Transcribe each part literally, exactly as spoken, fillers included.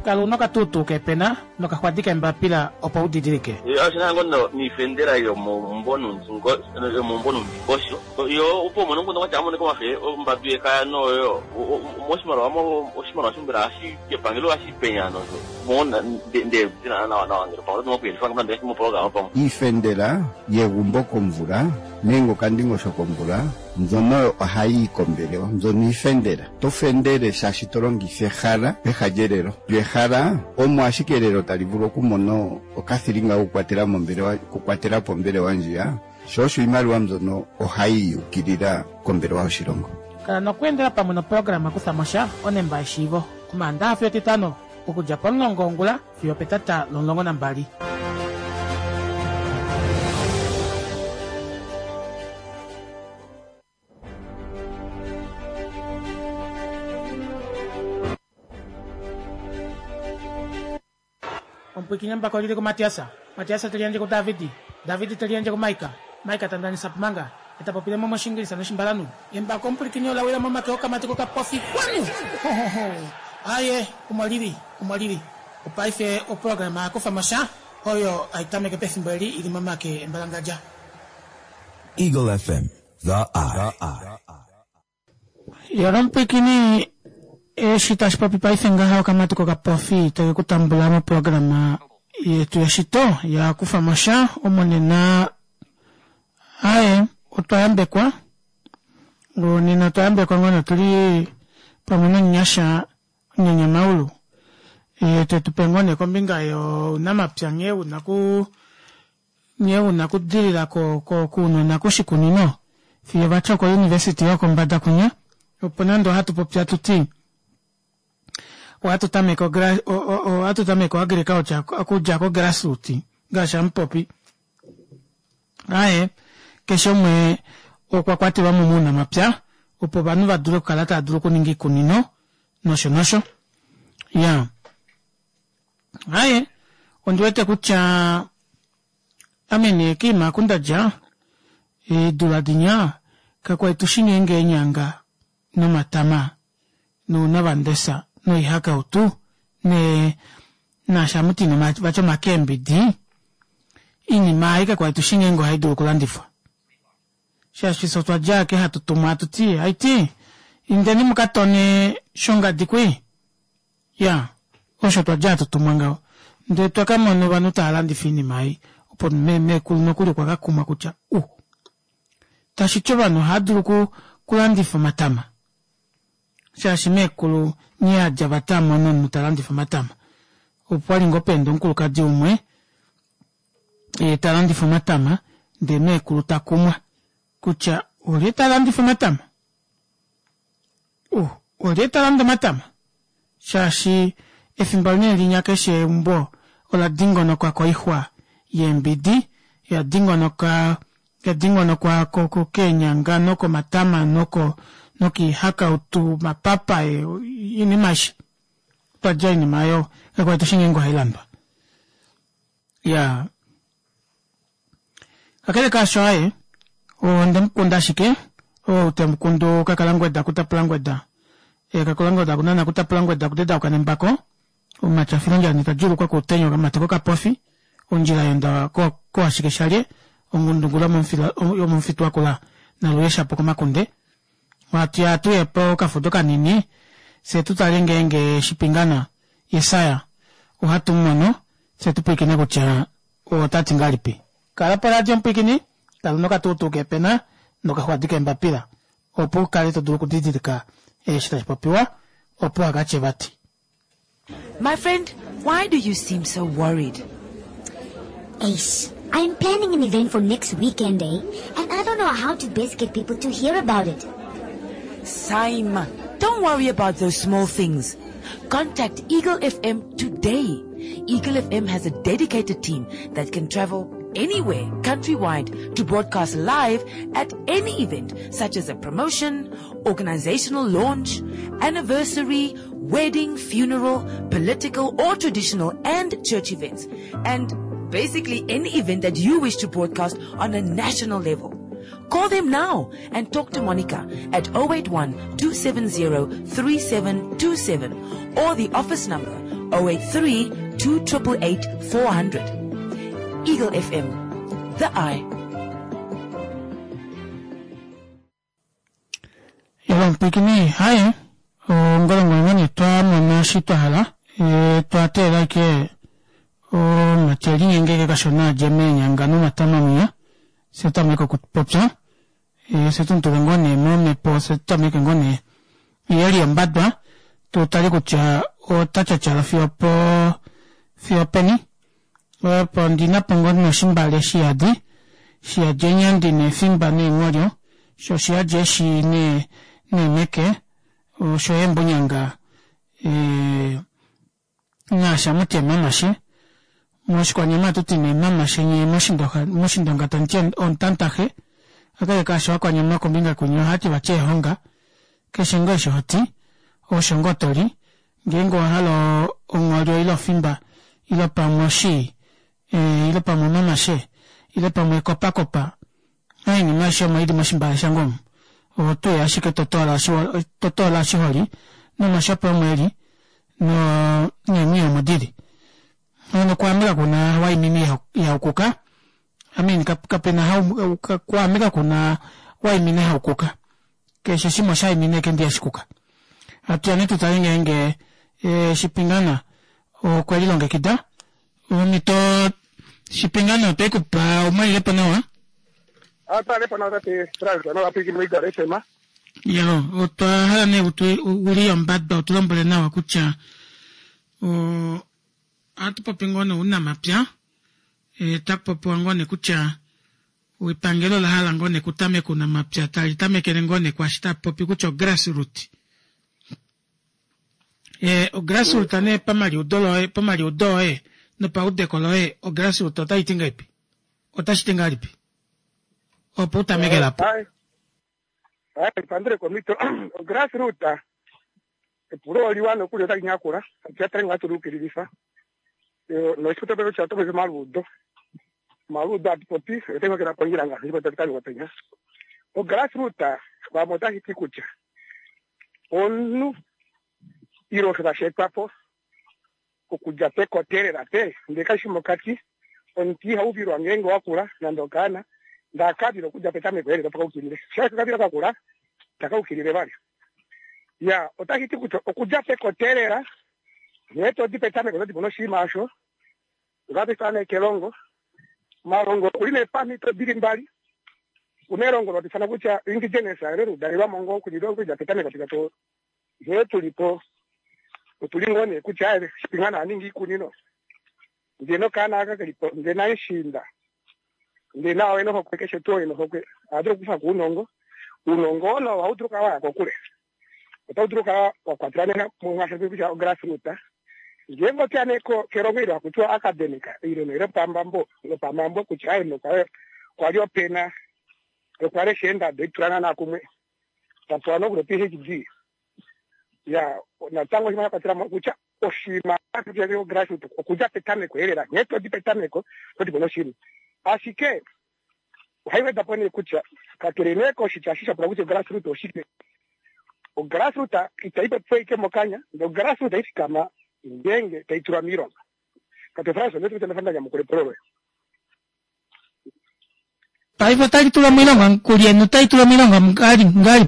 kalunoka tutu ke pena no ka khwadika mbapila opa udidirike yo asina ngono ni fendera yo mombono ngo yo mombono bosho yo upo mono ngono cha mono ko mafe o mbadue ka no yo moshimaro amo oshimaro shumbira ashi ke pangelo ashi penya no mona de de na na na ngiro pa no pe fa ngamba mo programa pa ifendera ye gumbo komvura nengo kandingo shokombura nzono hayi kombeleo nzono ifendera to fendere shashi torongi fehara pehajerero yehara omo ashikerero talivuro kumono okathiringa ukwatera mombere wa kukwatera pombere wanjia shoshu imali wa mzono ohayi ukirira kombere wa shirongo kana no kwendera pa mono programa kusamosha onemba shivo kumanda afyo titano ukuja ponlongo ngula fyo petata lonlongo nambali Ompikinya mpaka lile kwa Matiasa. Matiasa tulianje kwa Davidi. Davidi tulianje kwa Maika. Maika tandani sapmanga. Etapopile mama shingiri sana shimbalanu. Yemba kompikinya la wela mama keoka matiko ka pofi kwanu. Ho ho ho. Aye, kumaliri, kumaliri. Upaife o programa ko famasha. Hoyo aitame ke pesimbali ili mama ke mbalangaja. Eagle F M, the eye. Yarompikini e shitash papi paifenga hao kama tuko kapofi tuko kutambula mo programa yetu ya shito ya kufamasha omonena ae utayambe kwa nina tayambe kwa ngona tuli pamuna nyasha nyanya maulu e tetupengone kombinga yo namapya ngeu naku ngeu nakudilila ko ko kuno nakushikunino fiye bacho kwa university yako mbada kunya uponando hatu popya tuti watu tameko gra o o watu tameko agriculture akuja ko grassroots gasha mpopi aye kesho mwe okwakwati ba mumuna mapya upo banu baduro kalata aduro kuningi kunino nosho nosho ya aye ondwete kucha amene kima kundaja e duradinya kakwa tushinye nyanga no matama no nabandesa no ihaka utu ne na shamuti no bacho makembi di ini maika kwa tushinge ngo haido kulandifa shashi sotwa jake hatu tomato ti haiti indeni mukatone shonga dikwe ya osho twa jato tumanga nde twakama no banuta alandi fini mai upon me me kulno kuli kwa kakuma kucha u tashichoba no hadruku kulandifa matama shashi mekulu nya jabatama no mutalandi fa matama upwali ngopendo nkulu kadi umwe e talandi fa matama de mekulu takumwa kucha uri talandi fa matama uh uri talandi matama shashi efimbalne linya keshe mbo ola dingo no kwa koihwa yembidi ya dingo no kwa ya dingo no kwa koko Kenya ngano ko matama noko noki haka utu mapapa e ini mashi paja ini mayo kwa tushinge ngo hailamba ya akale ka shoae o ndem kunda shike o tem kundo kakalangweda kutapulangweda e kakalangweda kunana kutapulangweda kudeda ukanembako o machafiranja nitajuru kwa kutenyo kama teko kapofi onjira yenda ko ko ashike shalie ongundugula mumfila yo mumfitwa kula na loyesha poko makunde watu ya tuye po kafutoka nini se tutalengenge shipingana Yesaya uhatu mmono se tupikine kucha o tati ngalipi kala para mpikini kalunoka tutuke pena noka hwadike mbapira opo kale to duku didika e shitash papiwa opo agache bati. My friend, why do you seem so worried? Ace, I am planning an event for next weekend, eh? And I don't know how to best get people to hear about it. Saima, don't worry about those small things. Contact Eagle F M today. Eagle F M has a dedicated team that can travel anywhere countrywide to broadcast live at any event, such as a promotion, organizational launch, anniversary, wedding, funeral, political or traditional and church events, and basically any event that you wish to broadcast on a national level. Call them now and talk to Monica at zero eight one, two seven zero, three seven two seven or the office number zero eight three, two eight eight, four hundred. Eagle F M, the eye. Yawan pikini hai o ngoro ngoni twa mama shito hala e twa te la ke o materi ngenge ka shona jeme nyanga no matama mia se ta me ko popsa e se tun to ngone no me po se ta me ngone yeri ambadwa to tali ko cha o ta cha cha la fio po fio peni o pondina pongon no shimbale shiadi shia jenyandi ne fimba ne ngorio sho shia jeshi ne ne meke o shoyembo nyanga e ngasha mute mama shi moshi kwa nyama tuti ne mama shi nye moshindonga moshindonga tantien on tantaje aka ka shwa kwa nyama kombinga kunyo hati wache honga ke shingo shoti o shingo tori gengo halo ongorio ilo fimba ilo pa moshi e ilo pa mama shi ilo pa mo kopa kopa ai ni masho maidi mashimba shangom o to ya shike totola sho totola shori no mashopa mweli no nyinyi modili no kwa mira kuna wai mimi ya ukuka amin kap kapena hau kwa mira kuna wai mimi ya ukuka kesho shimo shai mimi kendi ashikuka atiane tutainge nge e shipingana o kwa lilonge kida unito shipingana pekupa o mai lepa nawa ata lepa nawa te traga no apiki no igare tema yo o to hane utu uri ambadba utulombole nawa kucha o atu papingone una mapya e takpo pongone kucha uipangelo la hala ngone kutame kuna mapya tali tame kelengone kwa shita popi kucho grassroot e o grassroot ane pamali udolo e pamali udo e no pa ude kolo e o grassroot ota itinga ipi ota shitinga ipi o puta megela po ai ai pandre komito o grassroot e puro liwano kule ta nyakura atiatra ngatu rukirisa e no escuta pero chato pues maludo maludo atipopi e tengo que la pongira nga ipo tatali watenya o grassroot kwa mota hitikucha onu iro ka shekapo okuja pe kotere la pe ndekashi mokati onti haubiro angengo wakula nandokana ndakabiro kuja petame kwele toka ukirire shaka kabira kakula taka ukirire bali ya otahiti kucho okuja pe kotere la neto dipetame kwa dibono shimasho ngabe sana kelongo marongo kuline pamito bilimbali unerongo lotifana kucha indigenesa lero daiwa mongo kulido kuja petame katika to yetu lipo utulingone kucha ile pingana ningi kunino ndeno kana aka kalipo ndena ishinda ndena weno hokwekeshe to ino hokwe adro kufa kunongo unongo no wautruka wako kule utauturuka kwa kwatrane na mwasha kucha grassroot ngengo cyane ko kerongero akutwa academica iro no pambambo no pambambo kucha ino kwa kwa yo pena kwa re shenda de trana na kumwe tapano ku PhD ya na tango hima katira kucha oshima kuja yo grassroot kuja petane ko erera neto di petane ko ko di bonoshiri ashike haiwe tapone kucha katerene ko shichashisha kwa kucha grassroot oshike o grassroot itaipa fake mokanya ndo grassroot isikama ngenge taitura mironga kate fraso neto tunafanya ya mukule proro paipo taitura mironga kulieno taitura mironga ngari ngari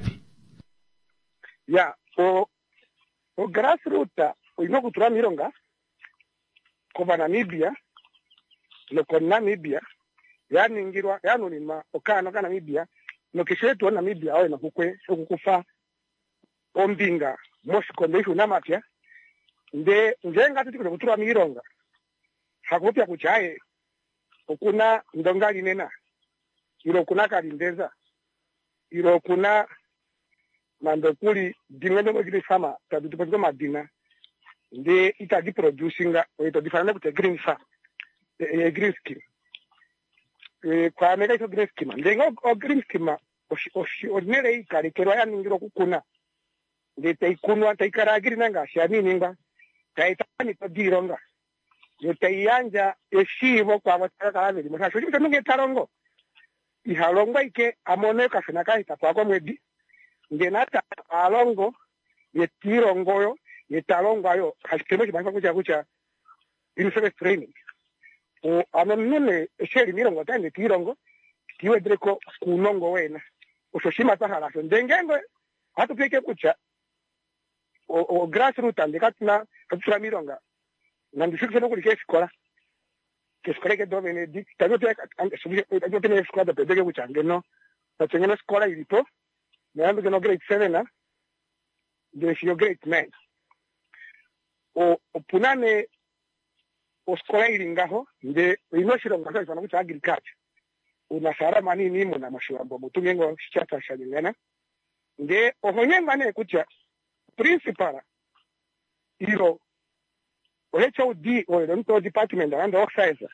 ya o o grassroot ino kutura mironga kwa Namibia no kwa Namibia yani ngirwa yani nima okana kana Namibia no kishetu Namibia awe na kukwe kukufa ombinga moshiko ndishu namatya nde njenga titi kutura mironga hakupya kuchaye okuna ndongali nena iro kuna kalindeza iro kuna mandokuli dimendo ngiri sama tadutu patiko madina nde itadi producinga oito difana kute green farm e green scheme e kwa mega ito green scheme ndengo o green scheme o o nere ikari kero ya ningiro kukuna nde taikunwa taikaragiri nanga shani ninga taitani padironga yo taiyanja eshivo kwa wataka kabiri mashasho chito nunge tarongo ihalongwa ike amone kafina kaita kwa kwa mwedi ngenata alongo yetirongoyo nitalongwayo hasikemo chimanga kucha kucha in service training o anonune sheri mirongo tani tirongo tiwe dreko kunongo wena usoshima tahala so ndengengo hatu peke kucha o, o grassroots andikatina katura mironga nandishukise no kulike skola keskola ke dove di tagote subije tagote ne skola da pedege kucha ngeno tatengena skola ilipo neambe no grade seven na de sio grade nine o opunane o skola ilingaho nde inoshiro ngasa sana kucha agriculture unasara manini muna mashuambo mutungengo shichata shanyana nde ohonyenga ne kucha principal iro o H O D o the Nto department and officer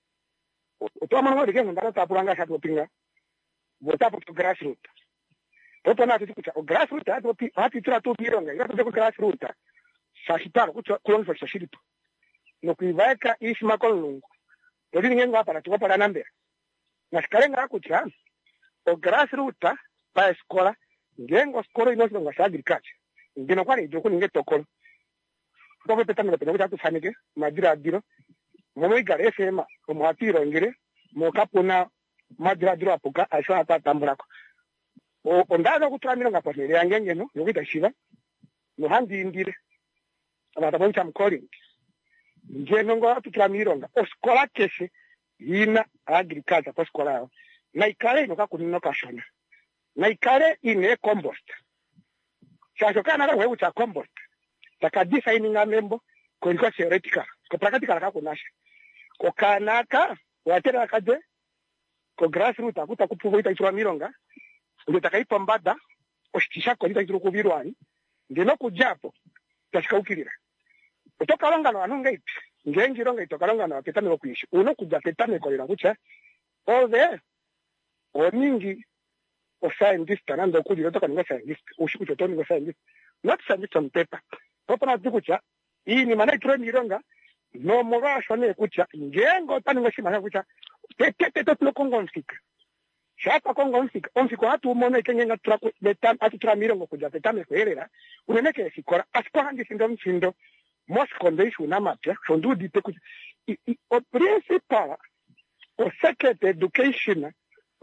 o to amano de kenga ndata puranga shato pinga vota po grassroots toto na kucha o grassroots ato pi ati tra to pironga ira to grassroots shashitaro kucha kulonfa shashirito no kuivaka ishma kolungu to dingenga para to para nambe nasikalenga kucha o grassroots pa escola ngengo skolo ino ngo agriculture ngino kwani joko ninge tokolo ko peta me peta kucha fanike madira adiro momo igare sema o mwatiro ngire mo kapuna madira adiro apuka aisha ata tambulako o ondaza kutramira ngapotele yangenge no yokita shiva no handi indire abata boncha mcalling ngeno ngo atutramira nga o skola keshe ina agriculture pa skola yao na ikale no kakunino kashona na ikale ine compost chacho kana ka wewe cha compost takadisa ininga membo ko ilikuwa theoretical ko practical ka kunasha ko kanaka watera kaje ko grassroots akuta kupuvo itaitwa mironga ndio takaipa mbada oshisha ko itaitwa kubirwani ndino kujapo tashikaukirira utoka longano anunga ipi ngengi ronga itoka longano aketame ko kwishi uno kuja ketame ko lira kucha all there oningi o scientist nando kujira toka ninga scientist ushikucho toni ngo scientist not scientist on paper popa na kucha hii ni maana treni ronga no mogasho ne kucha ngengo tani ngo shima kucha tete tete to kongo mfika shapa kongo mfika omfiko hatu umone kenyenga trako betam atu tramirongo kuja betame kwerera uneneke sikora asikora handi sindo mchindo most condition na mapya shondu dite kucha o principal o secret education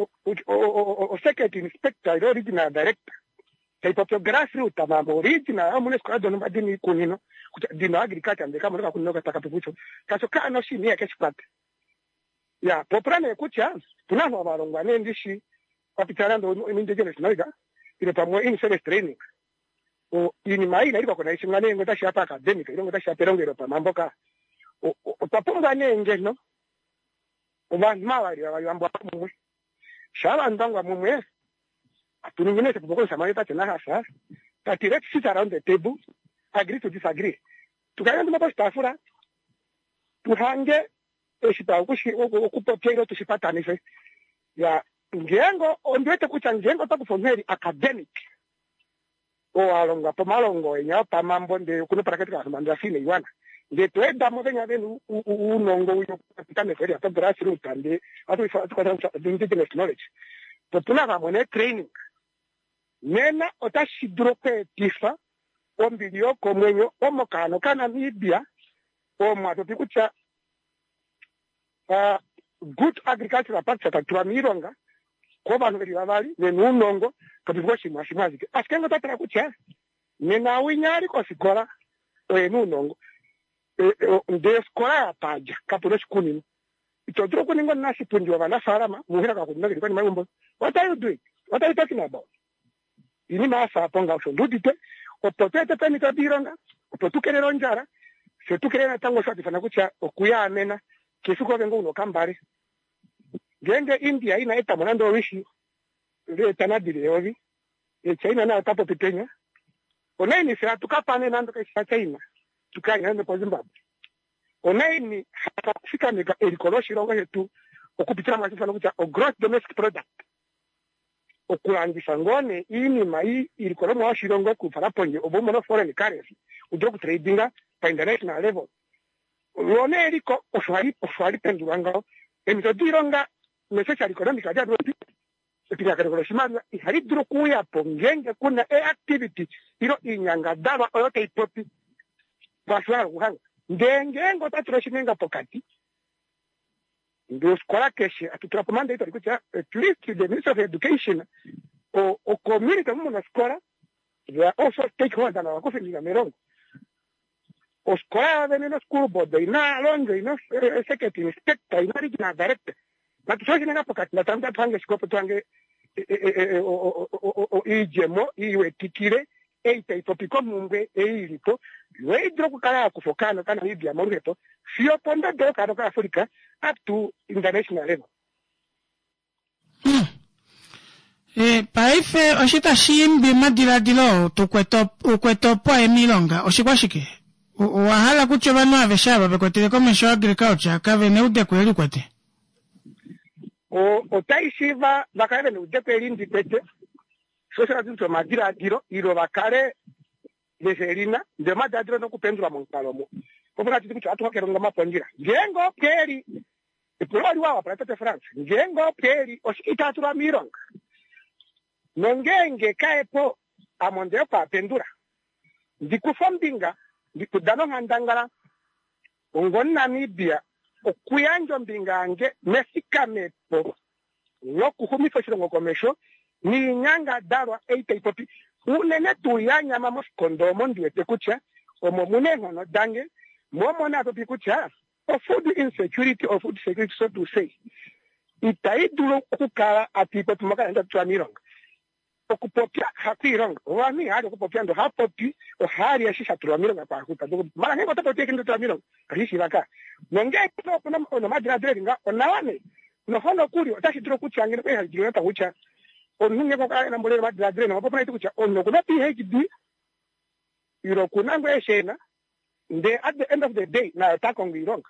o secret inspector original director type of grassroots ama original amune skora dono badini kunino dino agriculture ndeka mwana kunoka takapucho kaso kana shini yake sipate ya poprane kucha tunano abalongwa nendishi kapitana ndo mindegele sinoiga ile pamwe in service training o ini mai na ilikuwa kuna ishingane ngo tashi hapa academic ile ngo tashi apelongero pa mamboka o tapunga nenge no ubantu mabari abayambo amwe shala ndangwa mumwe atuningine se pokolo samayeta tena hasa tatire sit around the table agree to disagree tukayenda mapa stafura tuhange eshipa kushi okupotero tusipatanise ya ngengo ondwete kucha ngengo takufomeri academic o alonga pomalongo enya pamambo nde kuno prakatika manda fine iwana nde tweda mobenya benu unongo uyo kapitane feri ato grassroots ande atu ifa tukata indigenous knowledge popula bamone training nena otashidrope tifa ombilio komwenyo omokano kana mibia omwato pikucha uh, good agricultural practice tatura mironga ko bantu bali babali nenunongo kapikuwa shimwa shimazike askengo tatara kucha nena winyari ko sikola enunongo nde skola paja kapuro shkunini itodro kuningo nasi pundi wabana farama muhira kakunina kwa ni mayumbo what are you doing what are you talking about ini masa ponga usho ndudite opotete penika bironga opotukerero njara se tukerena tango shoti fana kucha okuya amena kisuko bengo uno kambare genge India ina eta monando wishi le tanadire ovi e China na tapo pitenya onaini se atukapane nando ka China tukanya ndo Zimbabwe onaini hakafika nika elikoloshi ronga yetu okupitira mwasifana fana kucha o gross domestic product okurangisha ngone ini mai ilikolo mwa shirongo ku faraponje obomono foreign currency udro tradinga pa international level lone eliko oswali oswali penduranga emito dironga social economic aja roti epika kare shimana ihari dro kuya pongenge kuna e activity iro inyanga daba oyote ipopi baswara kuhanga ndenge ngo tatroshinenga pokati ndo skola keshe atutra komanda ito likucha at least the Minister of Education o o community mu na skola they are also stakeholders na wakufinga mirongo o skola de no school board ina longo ina secretary inspector ina regional director na tutroshinenga pokati na tanda pange sikopo twange o ijemo iwe tikire eita itopiko mungwe eilito weidro kukala kufokana kana Libya moruheto sio ponda do kana ka Africa up to international level. Hmm. Eh paife oshita shimbi madira dilo tukweto ukweto po emilonga oshikwashike wahala kuchoba no aveshaba bekwetele commercial agriculture kave ne ude kweli kwete o otaishiva bakave ne ude kweli ndikwete social zinto madira dilo iro bakare leserina nde madadiro no kupendura mu nkalomo kuvuga titi kuti atuka keronga maponjira ngengo keri ipuloli wawa prate France ngengo keri osikitatura mironga nongenge kaepo amonde pa pendura ndikufombinga ndikudano handangala ongoni Namibia okuyanjo mbingange mesikamepo nokuhumifo shirongo komesho ni nyanga darwa eita ipopi unene tuyanya mamos kondomo ndiwete kucha omo munengo no dange momo na topi kucha o food insecurity or food security so to say itaidulo kukala atipo tumaka nda twamirong okupopya hakwirong wani hali okupopya ndo hapopi o hali ya shisha twamirong kwa kuta mara ngengo tapo teke ndo twamirong rishi baka nonge kuno kuna ono madra drenga onawane no hono kuri otashi dro kucha ngene kwa hali ta kucha onunge kwa kana mbole madra drenga wapo na itukucha ono kuna P H D iro kuna ngweshena nde at the end of the day na attack on wrong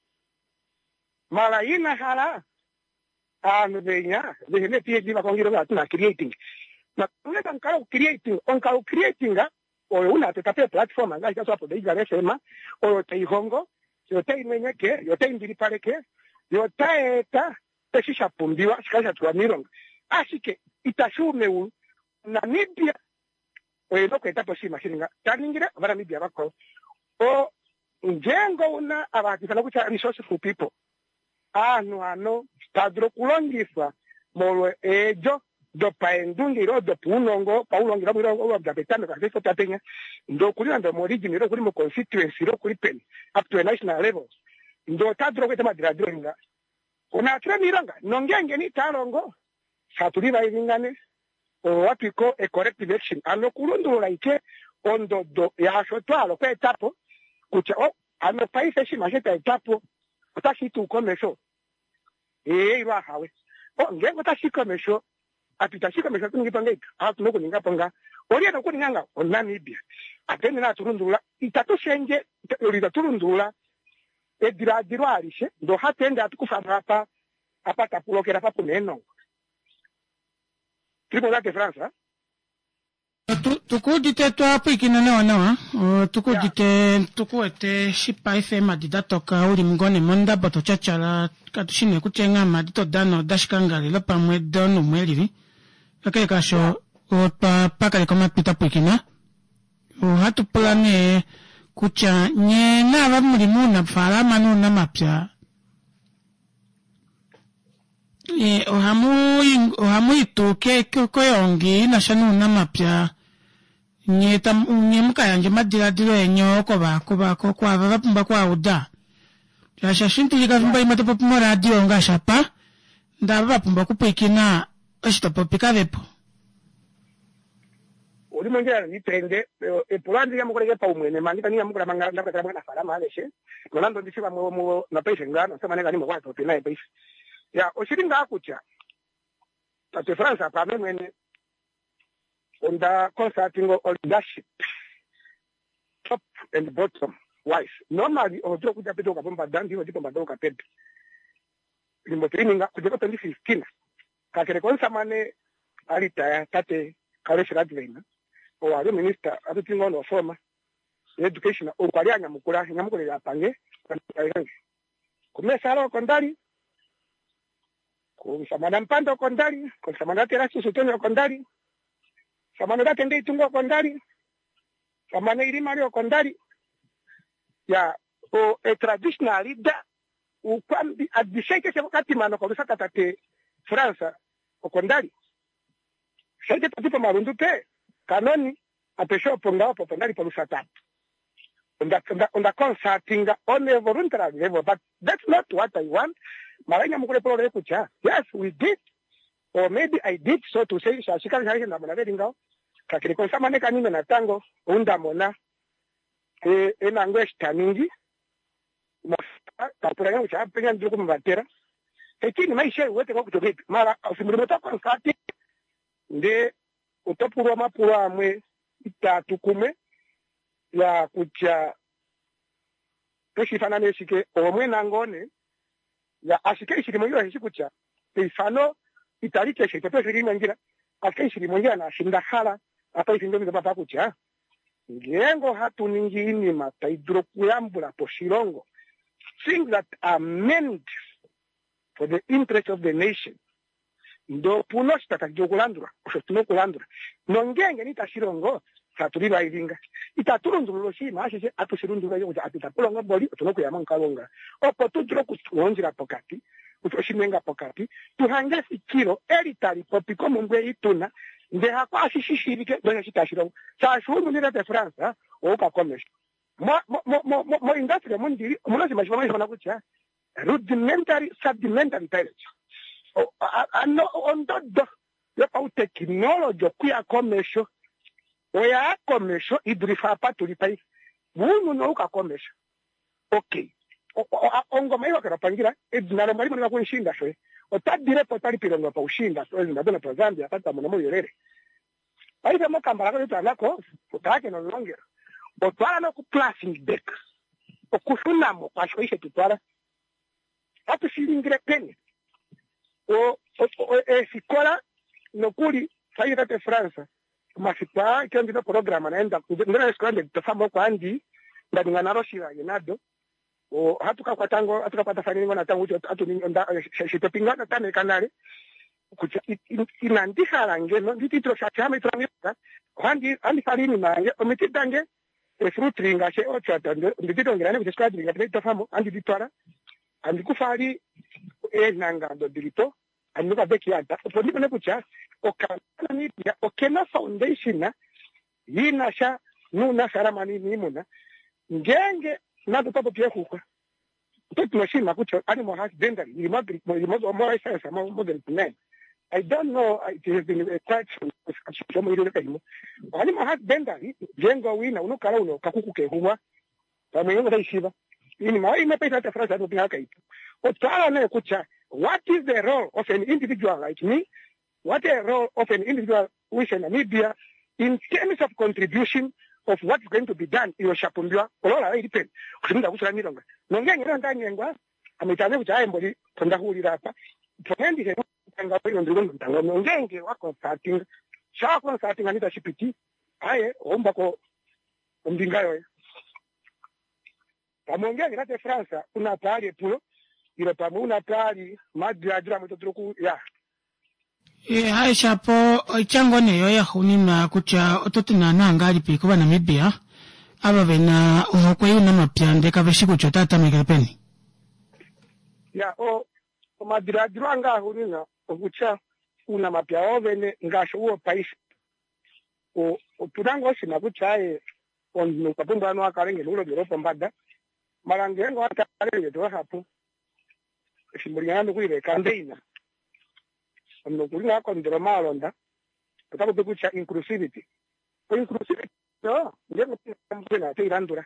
mara ina hala anu benya de ne P H D ba kongi ronga tuna creating na kuna kankaro creating on kankaro creating o una tetape platform anga ikaso hapo de igare sema o te ihongo yo te imenyeke yo te indiri pareke yo taeta teshisha pumbiwa shikasha tuwa mironga ashike itashume u Namibia o eno kweta poshima shiringa taningira bara Namibia bako o njengo una abati fana kucha resourceful people anu ano stadro kulongiswa molwe ejo do paendungiro do punongo paulongira murongo wa gabetano ka sefo tapenya ndo kuli ndo origin ro kuli mo constituency ro kuli pen up to a national level ndo tadro kweta madradro nga una tra miranga nongenge ni talongo satulira ingane o wapiko a corrective action ano kulundula ike ondo do ya shotwalo kwa etapo kucha o ano paisa shi masheta etapo utashi tu komesho eh iwa hawe o ngengo tashi komesho atitashika mesho tungipangeka hatu noko ningapanga oli ata kuni nganga o Namibia atende na turundula itatoshenje olida turundula edira dirwarishe ndo hatende atukufama hapa hapa tapulokera papo neno tripo date France tukudite twapwikina nawa nawa tukudite tukuete shipa F M adidatoka uli mgone monda bato chachala katushine kuchenga madito dano dashkangari lopa mwe donu mweliri kake kasho opa pakale kama pita pwikina hatu plane kucha nye na wamulimu na fara manu na mapya e ohamu ohamu ituke koyongi na shanu na mapya nye tam nye mukaya nje madira dilo enyo ko ba ko ba ko kwa ba pumba kwa uda ya shashintu lika pumba imata popimo radio nga shapa nda ba pumba kupikina ashito popika vepo oli mongera ni tende e polandi ya mukole pa umwene mangita ni mukula mangala ndakatara mwana fala maleshe nolando ndishiba mu mu na pese ngana sema nega ni mu kwato pina pese ya oshiringa akucha tate France pa memwene onda consulting on leadership top and bottom wise normally odro kuja pedo ka bomba dandi odiko madoka pedo limbo training kuja ko twenty fifteen ka kere konsa mane alita tate Kalesh Radlina o ari minister atutingo no former education o kwali anyamukura nyamukure ya pange kumesaro kondali kumsamana mpando kondali kumsamana tera susutoni kondali samana date ndei tungo kondali samana ilima lio kondali ya o a traditional leader ukwambi adishaike wakati mano kwa bisa katate Fransa okondali shaike tatipa marundu te kanoni apesho ponga hapo pondali kwa lusata onda onda onda consulting on a voluntary level, but that's not what I want. Maranya mukule polo kucha. Yes, we did, or maybe I did, so to say. Shashika shashika na mwana vedi ngao kakiri kwa sama neka nime na tango unda mona e ena ngwesh taningi kapura yangu cha penya ndugu mbatera ekini maisha wote kwa kutoka mara usimulimoto consulting nde utopurwa mapurwa amwe itatu kume ya kucha tushifana shike omwe nangone ya ashike ishirimo yo hishikucha ifano italike shike to shirimo ngira ashike ishirimo ngira na shinda hala apa ifindo mi papa kucha ngengo hatu ningini mata idro kuyambula po shirongo things that are meant for the interest of the nation ndo puno stata jokulandura oshotuno kulandura nongenge nita shirongo saturiba ilinga itaturundulo shima ashe atushirundura yo atitapulonga boli otuno kuyama nkalonga opo tudro kuonjira pokati utoshimenga pokati tuhange sikiro elitali popi komo ngwe ituna nde hakwa ashishishirike bwana shitashiro sa shuru ni de France o ka komesha mo mo mo mo industry mo ndiri munozi mashima mashima nakucha rudimentary sedimentary pellets o ano ondodo yo pa technology kuya komesho oya komesho idrifa patuli pai bunu no ka komesho okay ongo mai wakara pangira edinalo mali mwana kunshinda shwe otadire potali pirongo pa ushinda so zinda dona pa Zambia pata mwana mo yorere ai kama kambara ko tanako utake no longer otwala no ku plastic deck okufuna mo kwa shwe tutwala atu shilingire peni o e sikola no kuli faira te France masipa kendi no programa naenda ndira eskwande tafamo kwa andi ndinga naroshira yenado o hatuka kwa tango hatuka pata fani ngona tango atu nda shitopinga tane kanale kucha inandika lange no ndititro shachama itramita andi andi farini manje omitidange e fruit ringa she ocha tande nditito ngirane kuchikadi ringa tafamo andi ditwara andi kufali e nanga ndo dilito anuka beki yada oponi kone kucha okana ni ya okena foundation na yina sha nuna saramani ni muna ngenge na dopo pia kuka toto machine kucha animal has danger ni magri ni mozo mo essence mo model plan I don't know it has been a quite some ile kaimu animal has danger jengo wina unukala uno kakuku ke huwa kama yengo taishiba ini mai imepita ta frasa ndo pia kaitu otala na kucha what is the role of an individual like me? What is the role of an individual with Namibia in terms of contribution of what's going to be done in Oshapumbia? Olola it depends. Kusinda kusura milonga. Nongenge ndo ngengwa amitane kucha emboli tonda huli rapa. Tokendi he tanga pele ndungu ntanga nongenge wako starting. Shako starting anita shipiti. Aye omba ko mbingayo. Kamongenge rate France una pali pulo ile pamuna pali madri ajira mtotroku ya e Aisha po chango ne yo ya hunima kucha ototina nanga ali piko bana Namibia aba bena okwe una mapyande ka beshiku chotata mikapeni ya o madri ajira anga hunina okucha una mapya ovene ngasho uo paisi o oturango shina kucha e on kapumba no akarenge lulo Europa mbada marangengo atarenge to hapo simburiano kuire kandeina ono kulina kondro malonda tutako bekucha inclusivity ko inclusivity no ngengo mpena te irandura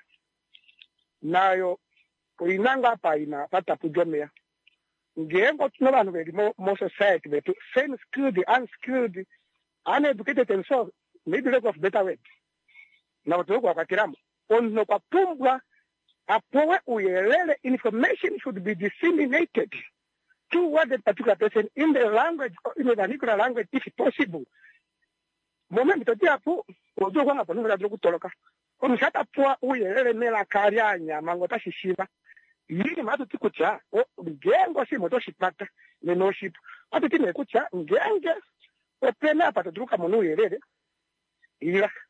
nayo kuinanga pa ina pata pujomea ngengo tuna bantu bedi mo mo society betu same skilled unskilled uneducated and so maybe lack of better way na watu kwa katiramo ono kwa pumbwa apowe uyelele information should be disseminated toward the particular person in the language or in the vernacular language if possible. Moment mtotia hapo ojo kwa hapo ndio ndio kutoroka. Omshata poa uyelele mela karianya mangota shishiba. Yini matu tikucha o ngengo si moto shipata nenoship. Ati tine kucha ngenge opena pata druka monu uyelele. Ila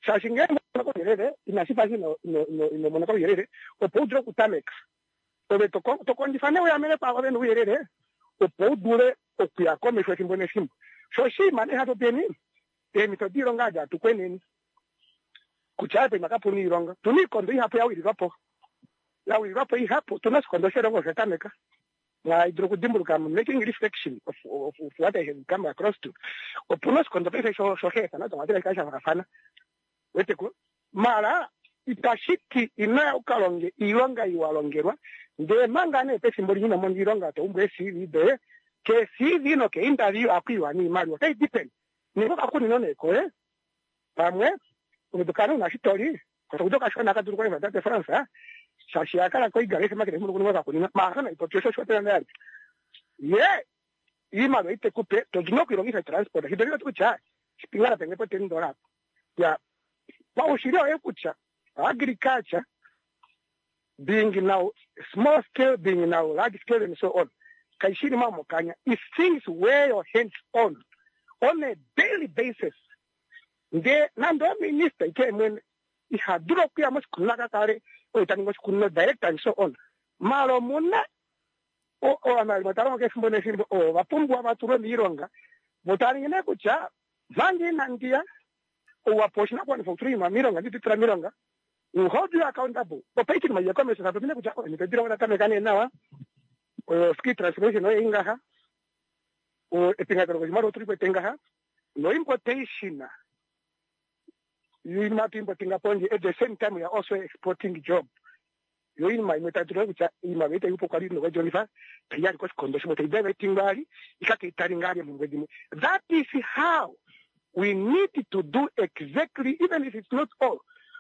Shashinge ko yerere inasifazi no no no mona ko yerere o podro kutamek. O be to to kondifane we amene pa ba no yerere o podure o kuya ko me shwe mbone simbo. So shi mane hato beni e mi to diro ngaja tu kweneni. Kuchape makapuni ironga. Tuni kondo ihapo ya wiri gapo. La wiri gapo ihapo tunas kondo shero ko katameka. Na hydrocodimbuka, I'm making reflection of, of, of what I have come across to. O punos kondo pe so so heta na tomatela kaisha vakafana. Wete ko mara itashiki ina ukalonge ironga iwalongerwa nde mangane pe simboli hina mondi ironga to umbe C V de ke C V no ke interview akwiwa ni mali okay depend ni ko akuni none ko eh pamwe umedukana na history ko kutoka shona ka turko na de France shashia kala ko igare sema ke mu ko ko ni mahana ipotosho shote na yari ye ima be te kupe to dino ko irongi transport history to cha spingara penge po ten dollars ya pa ushiria ekucha agriculture being now small scale, being now large scale, and so on. Kaishiri mamo kanya is things where your hands on on a daily basis. The nando minister came when he had duro pia mas kunaka kare o tani mas kunno direct and so on. Malo muna o o amal mataro ke simbone simbo o vapumbu avaturo mironga botani ne kucha vangi nandia o waposhina kwa nifuturi ma mironga dititra mironga. You hold you accountable. But pay my comments have been able to do what I can now. Or ski transmission or ingaha or a pinga was more triple tengaha. No importation. You are not importing upon you at the same time. We are also exporting job. You in my metadro, which in my meta, you put in the Jonifa, Piancos condition, everything valley, that is how we need to do exactly, even if it's not all.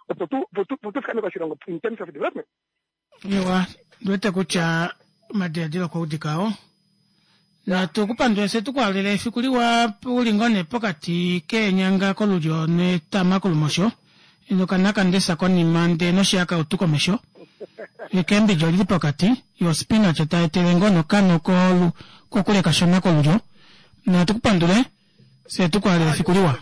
In terms of development. Yewa, duete kucha madadilo kwa udikao. Na tukupandwe se tukwalele fikuliwa ulingone pokati ke nyanga kolujo ne tamakulu mosho. Ino kanaka ndesa koni mande no shiaka utuko mesho. Ikembi jolili pokati, yo spinach ata etelengono kano kolu kukule kashona kolujo. Na tukupandwe se tukwalele fikuliwa.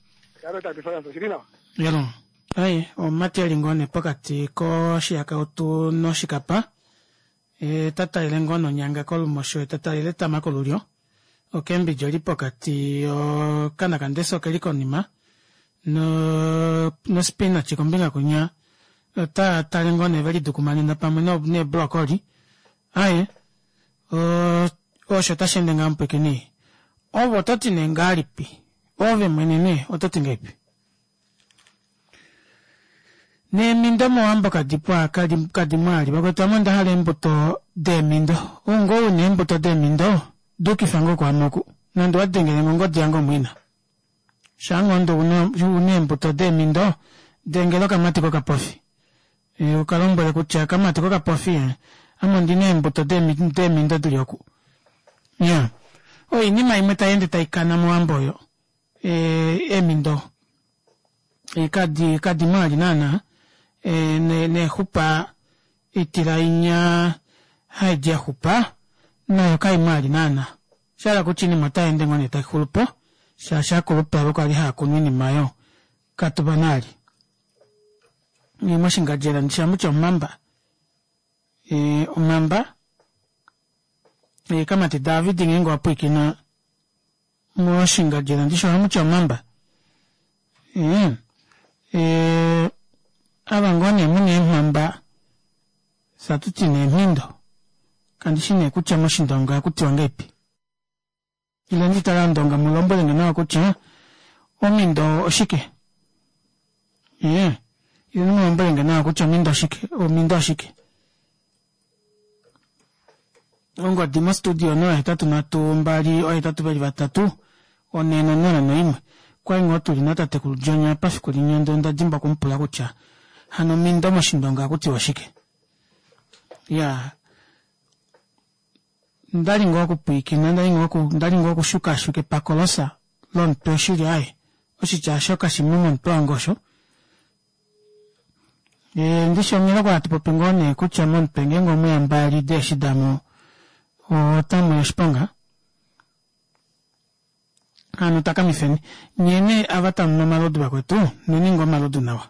Yalo. Ai, o mate lingone pokati ko shiaka utu no shikapa. E tata ilengono nyanga kolu mosho, tata ile tamakolurio. O kembi joli pokati o kanakandeso keliko nima. No, no spinach kombinga kunya. Ta talingone veli dukumani na pameno ne broccoli. Ai, o, o shota shende ngampe kini. O wototi nengaripi. Ove mwenene, ototi ngepi. Ne mindo mo amba kadipwa kadim kadimali bagota manda hale mboto de mindo ungo ne mboto de mindo doki fango kwa noku nando adengele ngo diango mwina shango ndo uno une mboto de mindo dengelo kamati ko kapofi e ukalombo le kucha kamati ko kapofi eh amondi ne mboto de mindo de mindo dulioku ya o ini mai meta yende taikana mo amboyo e e mindo e kadi kadimali nana e ne ne hupa itirainya haja hupa na yokai mali nana shala kuchini mataende ngone takulupo shasha kulupa lokali hakunini mayo katubanali ni mashinga jela nishamucho mamba e umamba e kama te David ngengo apo ikina mashinga jela nishamucho mamba e e abangone mune mamba satuti ne mindo kandi shine kucha mushindonga kuti wangepi ile nditala ndonga mulombole ngena kucha omindo oshike yeah ile mulombole ngena kucha mindo shike omindo shike ongo dimo studio no etatu na tumbali o etatu bali batatu oneno nona no imwe kwa ngoto linata te kujonya pafi kulinyendo ndajimba kumpula kucha hano mindo mushindonga kuti washike ya ndali ngo kupiki ndali ngo ku ndali ngo kushuka shuke pakolosa lon toshiri ai oshicha shoka shimumo ntwangosho e ndisho mira kwa tipo pengone kucha mon pengengo muyambali deshidamo o tamu yashpanga Ano taka mifeni. Nyene avata no malodu bakwetu. Neni ngo malodu nawa.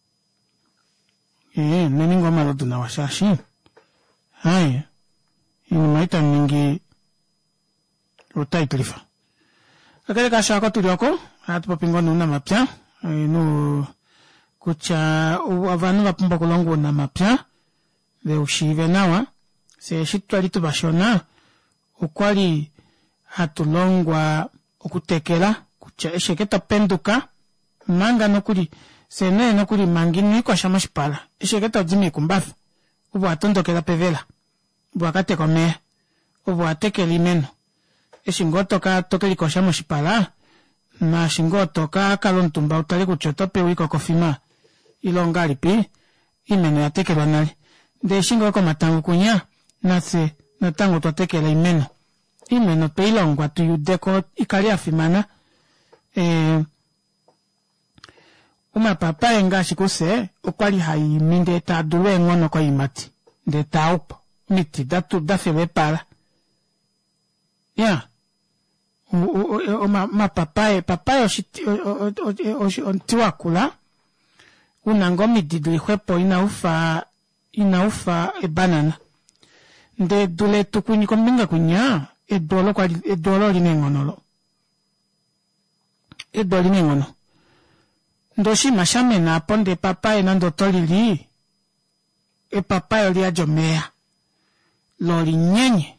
Eh, neni ngo malodu nawa shashi. Hai. Ini maita ningi utai tulifa. Akale kasha ko tulioko. Hatu papingo nuna mapya. No kucha avanu vapumba kulongo na mapya. Ve ushive nawa. Se shitwa litu bashona. Ukwali hatulongwa okutekela kucha esheketa penduka manga nokuli sene nokuli mangini kwa shamashipala esheketa jimi kumbafu ubu atondokela pevela ubu akate kome ubu atekeli meno eshingoto ka tokeli kwa shamashipala na shingoto ka kalontumba utali kuchoto pe wiko kofima ilongali pi imeno yatekelwa nali de shingo ko matangu kunya nase natango totekela imeno imeno pe ilongwa tuyudeko ikali afimana eh uma papa enga shikose okwali hai minde ta duwe ngono ko imati de taup miti datu dafebe para ya o ma ma papa e papa o shiti o tiwakula una ngomi didli hwepo ina ufa ina ufa e banana de dule tukuni kombinga kunya e dolo kwa e dolo linengonolo e dolo linengono ndoshi mashame na ponde papa e nando tolili e papa e lia jomea loli nyenye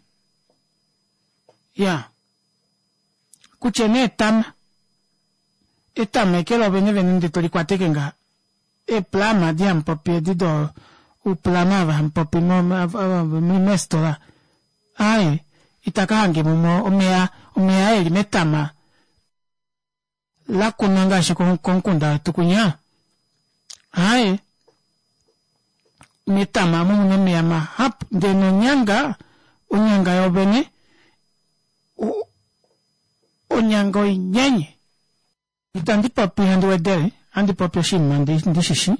ya kuchene tam etame ke lo bene venende toli kwateke nga e plama di un popi di do u plamava un popi mo mi mestola ai itakahange mumo omea omea eli metama la kunanga shikon konkunda tukunya ai metama mumo mea ma hap de no nyanga onyanga yobene o onyango nyenye itandi papi hando wedere andi papi shimande ndi shishi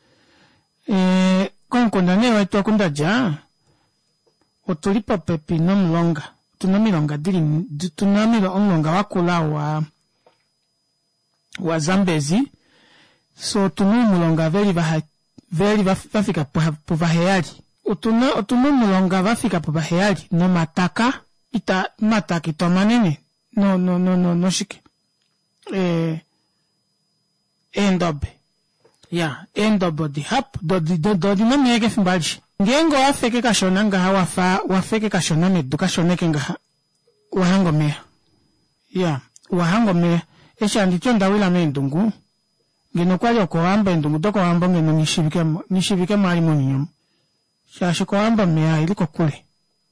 eh konkunda ne wa to kunda ja otulipa pepi no mlonga tunamilonga dili tunamilo onlonga wakula wa wa Zambezi so tunu mlonga veri va veri vafika po vaheyali utuna utunu mlonga vafika po vaheyali no mataka ita mataki to manene no no no no no shike eh endobe ya endobe di hap do di do do di no mege fimbaji ngengo afeke kashona nga hawafa wafeke kashona me dukashona kenga wahango me ya wahango me esha ndicho ndawila me ndungu ngeno kwali ko amba ndungu doko amba ngeno nishibike nishibike mali munyum shashi ko amba me iliko kule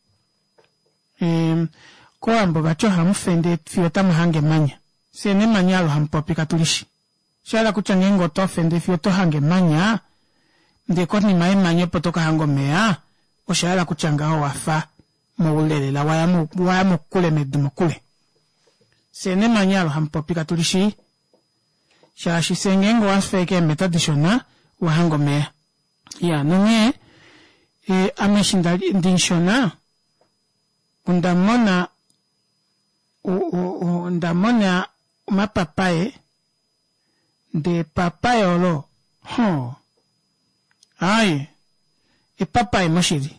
em ko amba bacho hamfende fiota muhange manya sene manyalo hampopi katulishi shala kuchangengo to fende fioto hange manya ndeko ni mai manye potoka hango mea oshala kuchangao wafa muulele la wayamu wayamu kule medumo kule sene manyalo hampopi katulishi shashi sengengo wasfeke metadishona wa hango mea ya nunge e ameshinda ndinshona undamona u u undamona mapapaye de papaye olo ho ai e papaye moshiri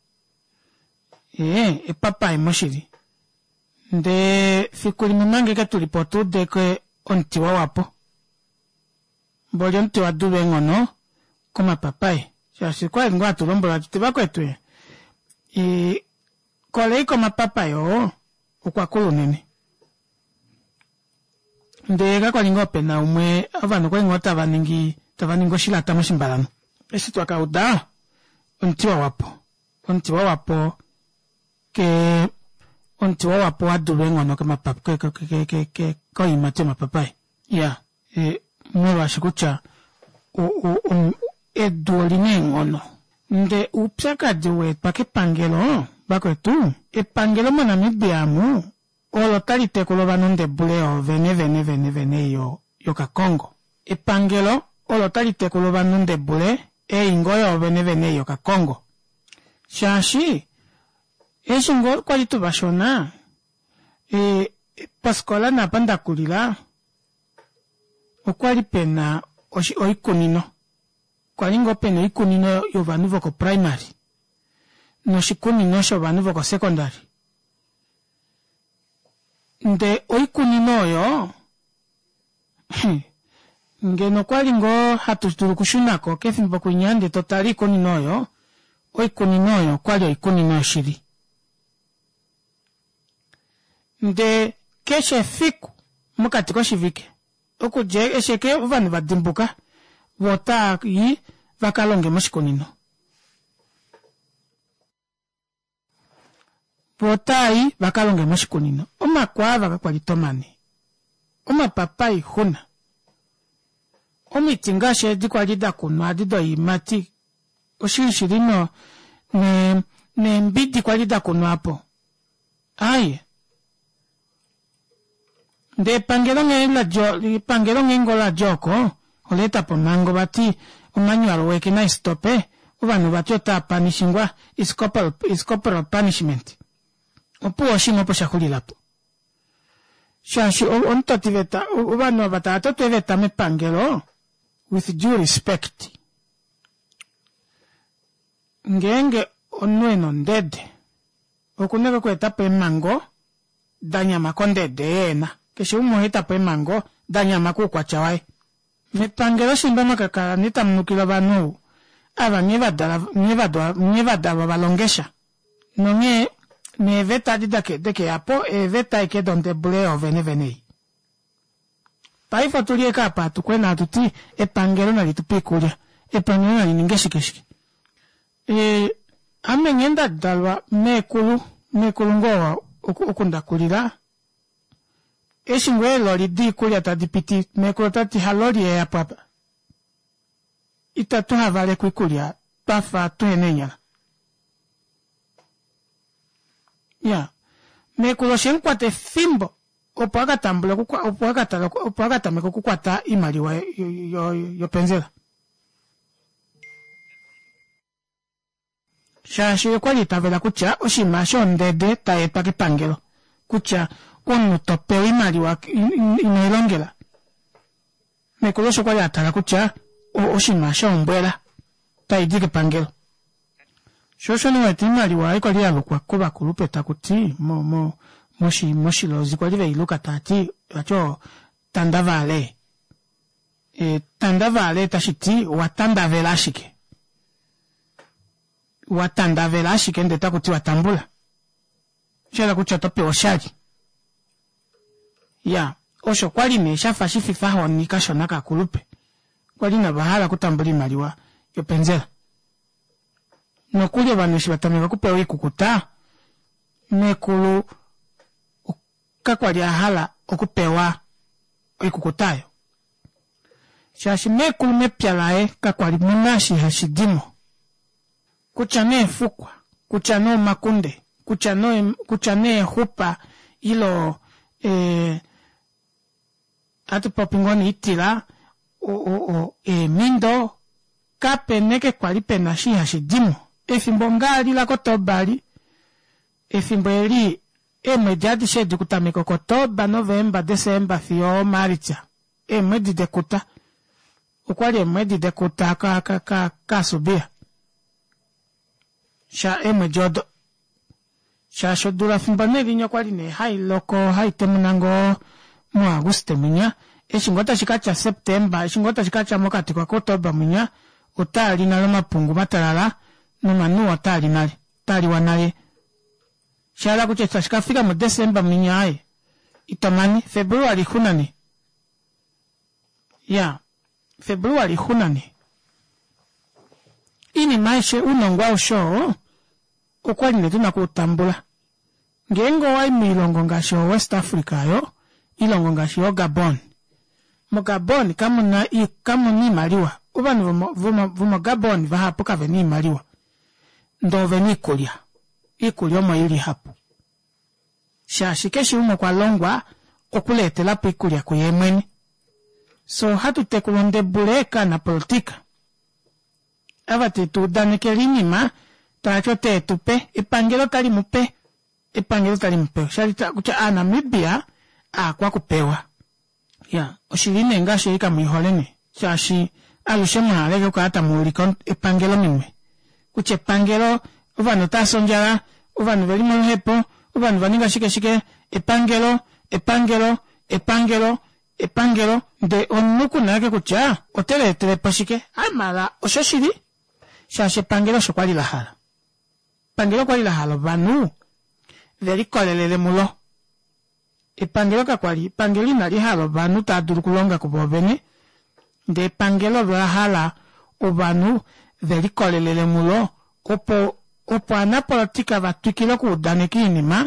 eh e papaye moshiri de fikuri mumange katulipoto de ke ontiwa wapo boli ontiwa dube ngono koma papaye shasi kwa ngwa tulombola tibako etwe e kole koma papaye o okwa kolonene ndega kwa lingo pena umwe avano kwa ngota vaningi tavaningo shilata mashimbalano esi twakauda ontiwa wapo ontiwa wapo ke ontiwa wapo adube ngono kama pap ke ke ke ke ko imate mapapai ya e mwa shikucha o o edoline ngono nde upsaka dewe pake pangelo bako tu e pangelo mona mibiamu olo talite kuloba nonde buleo vene vene vene vene yo yo ka Congo e pangelo olo talite kuloba nonde bule e ingoyo vene vene yo ka Congo shashi e shingo kwa litu bashona e paskola na panda kulila okwali pena oshi oikunino kwali ngo pena ikunino yo vanhu voko primary no shikunino sho vanhu voko secondary nde oikunino yo ngeno kwali ngo hatutulu kushunako kethimbo kunyande totali ikunino yo oikunino yo kwali oikunino shiri nde keshe fiku mukati koshivike okuje esheke vanhu vadimbuka vota yi vakalonge moshikunino vota yi vakalonge moshikunino omakwava kakwalitomane omapapai huna omiti ngashe edi kwali dakunwa adido yimati oshirishirino ne nembidi kwali dakunwapo aye de pangelo ngela jo pangelo ngengola joko oleta po mango bati omanyalo weke na stope ubanu batota punishingwa is corporal is corporal punishment opu oshimo po shakulilapo shashi onto tiveta ubanu batata tiveta me pangelo with due respect ngenge onweno ndede okuneka kweta pe mango danya makonde deena keshe umuhita pe mango danya maku kwa chawai mipangelo shimba makakala nitamnukila banu aba nyevada nyevada nyevada balongesha nonge ne veta didake deke apo e veta ike donde bule o vene vene pai fatulie kapa tukwena tuti e pangelo na litupikulia e pangelo na ningeshikeshi e amengenda dalwa mekulu mekulu ngowa okunda kulira eshingwe lori di kulia tadipiti mekulu tati halori ya papa itatu havale kuikulia pafa tuenenya ya mekulu shenkwate fimbo opwaga tambula kukwa opwaga tala opwaga tameko kukwata imaliwa yo yo, yo penzela shashi kwali tavela kucha oshima shondede taepa kipangelo kucha onu tope imaliwa inailongela mekulu sho kwali atala kucha oshima shombwela taidi kipangelo shosho ni weti imaliwa ikwali alukwa kuba kulupeta kuti mo mo moshi moshi lozi kwali veiluka tati acho tandavale e tandavale tashiti watandavela shike watandavela shike ndeta kuti watambula shela kucha tope oshali ya osho kwali mesha fashi fifa honi kashona kakulupe kwali na bahala kutambula imaliwa yo penzela nokuli abantu shibatameka kupewa ikukuta mekulu kakwali ahala okupewa ikukutayo shashi mekulu mepyalae kakwali munashi hashidimo kuchane fukwa kuchano makunde kuchano kuchane hupa ilo eh atu popingoni itila o o o e mindo kapeneke kwali penashi hashidimo efimbo ngali la kotobali efimbo eli emwe jadi shedi kutameko kotoba novemba desemba fio maricha emwe didekuta ukwali emwe didekuta ka ka ka kasubia sha emwe jodo sha shodura fimbo neli nyokwali ne hai loko hai temunango mu aguste munya eshingota shikacha septemba eshingota shikacha mokati kwa kotoba munya utali nalo mapungu matalala numanu watali nale tali wanale shala kucheta shikafika mu Desemba minyae itamani Februari hunani ya Februari hunani ini maishe unongwa usho okwali netuna kutambula ngengo wa milongo ngasho West Africa yo ilongo ngasho Gabon mo Gabon kamuna i kamuni maliwa ubani vuma vuma Gabon vahapuka veni maliwa ndo veni kulia ikulia mo ili hapo shashi keshi umo kwa longwa okulete la pikulia kuyemweni so hatu tekulonde buleka na politika avate tudane kelinima tacho tetupe ipangelo tali mupe ipangelo tali mupe shali ta kucha Namibia a kwa kupewa ya oshiline ngashe ika miholene shashi alushema alege kwa hata mulikon epangelo minwe kuche pangelo uvano tasonjara uvano velimo hepo uvano vaninga shike shike epangelo epangelo epangelo epangelo de onuku nage kucha otele telepashike amala oshoshiri shashi pangelo shokwali lahala pangelo kwali lahala vanu velikolelele mulo epangelo kakwali pangelo nali halo vanu taduru kulonga kubovene de pangelo lahala ovanu velikolelele mulo opo opo ana politika vatukile kuudane kinima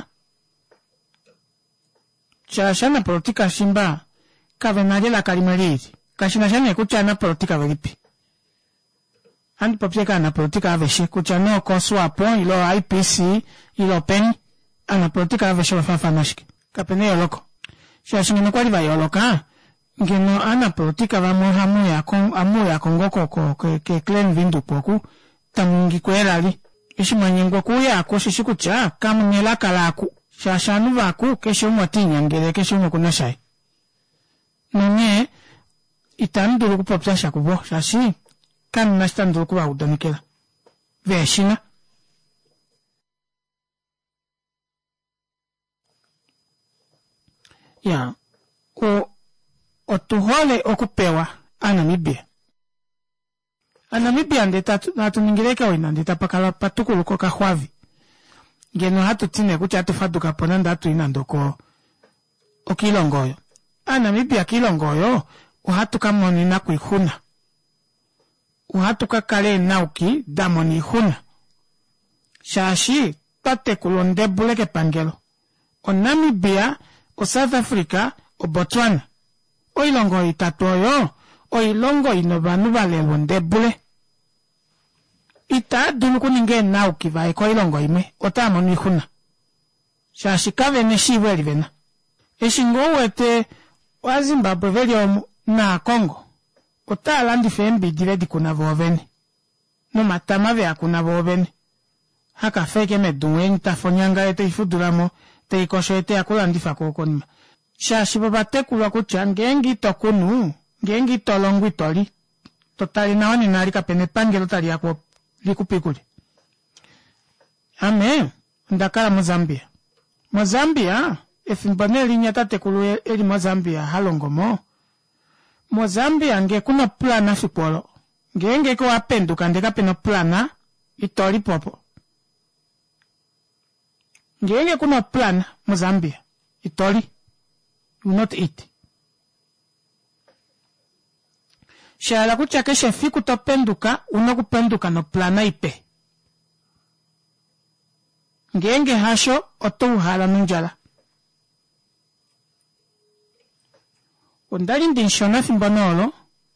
shashana politika shimba kavenali la kalimaliri kashina shane kuchana politika velipi andi popyeka na politika aveshe kuchano koswapo ilo I P C ilo pen ana politika aveshe wafafanashike kapene yoloko shashingene kwali vayoloka ngeno ana politika vamo hamu ya kon amu ya kongoko ko ke, ke clan vindu poku tamungi kwelali ishimanyengwa kuya akoshishi kucha kamunyela kalaku shashanu vaku kesho mwatinya ngere kesho mwakunashai nonye itanduru kupopyasha kubo shashi kan nastanduru kuba udanikela veshina ya o otuhole okupewa Anamibia Anamibia ndeta natuningireka wina ndeta pakala patukulu koka hwavi ngeno hatu tine kucha atufaduka ponanda hatu ina ndoko okilongoyo Anamibia kilongoyo uhatu kamoni na kuihuna uhatu kakale nauki damoni huna shashi tate kulonde buleke pangelo o Namibia o South Africa o Botswana o ilongo itatoyo o ilongo inobanu vale londe bule ita duluku ninge nauki vai ko ilongo ime o tamoni huna shashi kavene shiveli vena eshingo wete wa Zimbabwe velio na Congo otala ndifembi diredi kuna vovene no matama vya kuna vovene haka feke medunwe nitafonyanga ete ifuduramo te ikosho ete akula ndifa kokonima shashi babate kulwa kucha ngengi tokunu ngengi tolongwi toli totali naoni nari kapene pangelo tali yako likupikuli ame ndakala Mozambia Mozambia efimboneli nyata tekulu eli Mozambia halongomo Mozambia nge kuna plana fipolo ngenge ko apenduka ndeka peno plana itoli popo ngenge kuna plana Mozambia itoli you not eat shala kuchake shefi kutopenduka unokupenduka no plana ipe ngenge hasho otuhala nunjala Ondali ndinshona fimbanolo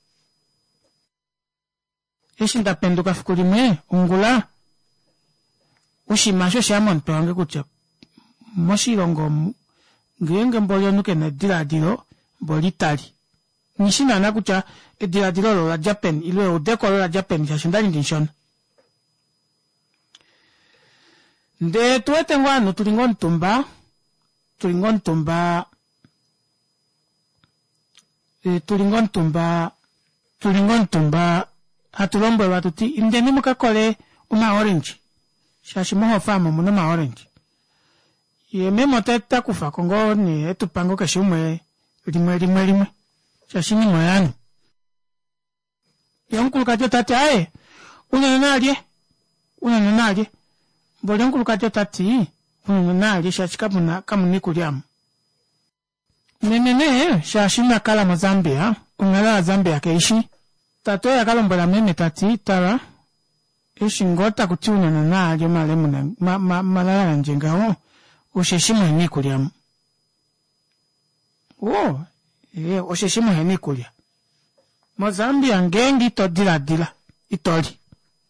eshi ndapenduka fikulime ungula ushimasho shamonto wange kucha moshilongo ngenge mbolyo nuke na diladilo bolitali nishina na kucha diladilo lo la Japan ilwe udeko lo la Japan shashindali ndinshona nde tuwete ngwanu tulingon tumba tulingon tumba E, tulingon tumba tulingon tumba hatulombo watuti indeni mukakole uma orange shashi moho fama muna ma orange ye memo teta kufa kongo ni etupango kashumwe limwe limwe limwe shashi ni moyanu yonkulu kajo tati ae unanalye unanalye bole yonkulu kajo tati unanalye shashi kabuna kamuni kulyamu Nenene, shashi na kala Mozambia, ungala Zambia keishi. Tato ya kala mbola meme tati, tara. Ishi ngota kutiuna na na ajo malemu na ma, ma, malala na njenga o. Usheshimu heni kulia. Oh, ye, usheshimu heni kulia. Mozambia ngengi ito dila dila. Itori.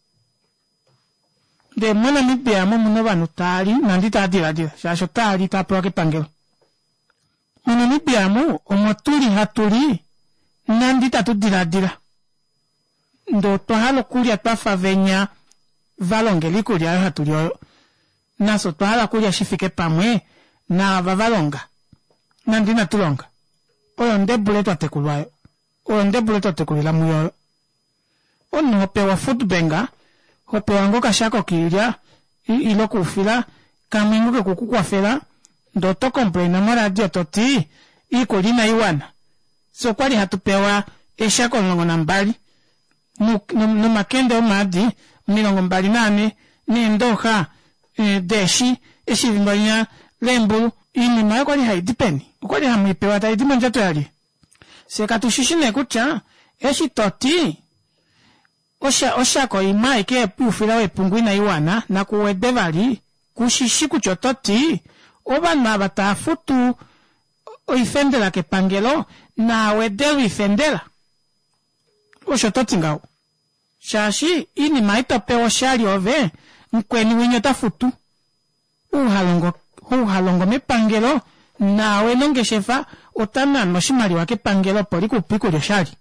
De mwana mibia mumu wanu tari, nandita dila dila. Shasho tari taproke pangelo. Munanibiamu omotuli hatuli nandita tudiladila ndo twahalo kulia twafavenya valongeli kulia hatuli oyo naso twahala kulia shifike pamwe na vavalonga nandina tulonga oyo nde buleto atekulwayo oyo nde buleto atekulila muyoyo ono hopewa footbenga hopewa ngo kashako kilya ilo kufila kamingu ke kukukwafela ndo to complain na radio toti iko lina iwana so kwali hatupewa eshako longo na mbali nu, nu, nu makende omadi milongo mbali nane ni ndoha e, deshi eshivimbanya lembu ini mayo kwali haidipeni kwali hamipewa taidimo njato yali seka tushishine kucha eshi toti osha osha ko imai ke pufila we pungwina iwana na kuwedevali kushishi kuchototi obana batafutu oifendela ke pangelo na wedelu ifendela oshototi ngao shashi ini maito pewo shali ove nkweni winyo tafutu uhalongo uhalongo me pangelo na wenonge shefa otana no shimali wake pangelo poli kupiku lyo shali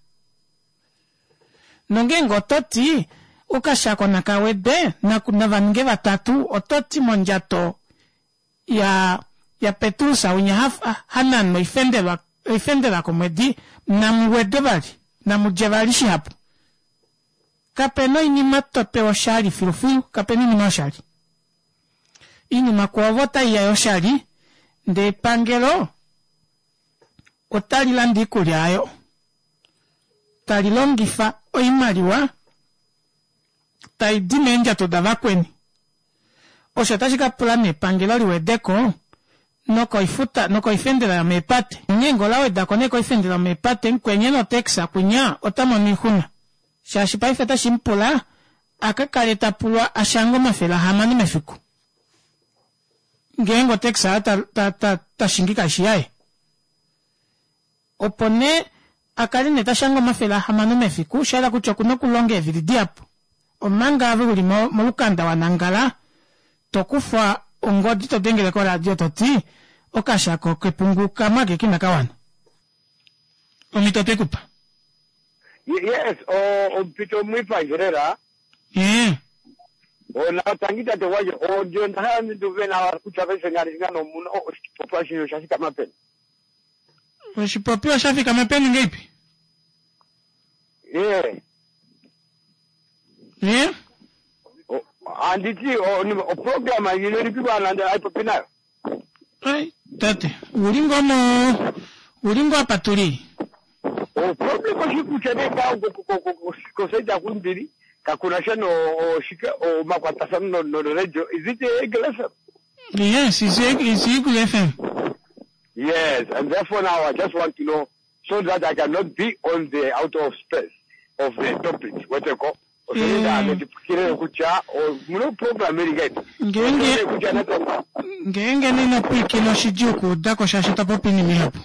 nonge ngototi ukashako nakawede na kunavange batatu ototi monjato ya ya Petrusa unya hafa hanan no ifendela ifendela komedi na muwede bali na mujevalishi hapo kapeno ini matope wa shari filufilu kapeno ini mashari ini makuavota ya yoshari nde pangelo otali landi kulyayo tali longifa oimaliwa taidime nja todava kweni oshatashika plane pangelo liwedeko noko ifuta noko ifendela ya mepate nyengo lawe dako neko ifendela ya mepate nkwenye no teksa kunya otamo nihuna shashi ifeta shimpula akakaleta pulwa ashango mafela hamani mefiku ngengo teksa ta ta ta, ta shingika shiae opone akali neta shango mafela hamani mefiku shala kuchokuno kulonge vilidiapo omanga ave uli mo, molukanda wanangala tokufa ongodi to dengele ko radio toti okashako kepunguka mage kinakawana omitote kupa yes o mpito mwipa jerera yeah o na tangita te waje o jonda hani duvena kucha pesa ngari ngano muno o population yo shafika mapeni o shi population shafika mapeni ngipi yeah yeah o anditi o ni o program yino ni piba nanda ai popina ai tate ulingo mo ulingo apaturi o problem ko shi kuchane ka ko ko ko ko seja kundiri kakuna shano o shika o makwata sano no radio is it Eagle F M? Yes, it's Eagle F M. Yes, and therefore now I just want to know so that I cannot be on the out of space of the topics what they call o da ne tikire kucha o muno program eri ngenge ngenge ni na piki no shijuku dako shashita popini mi hapo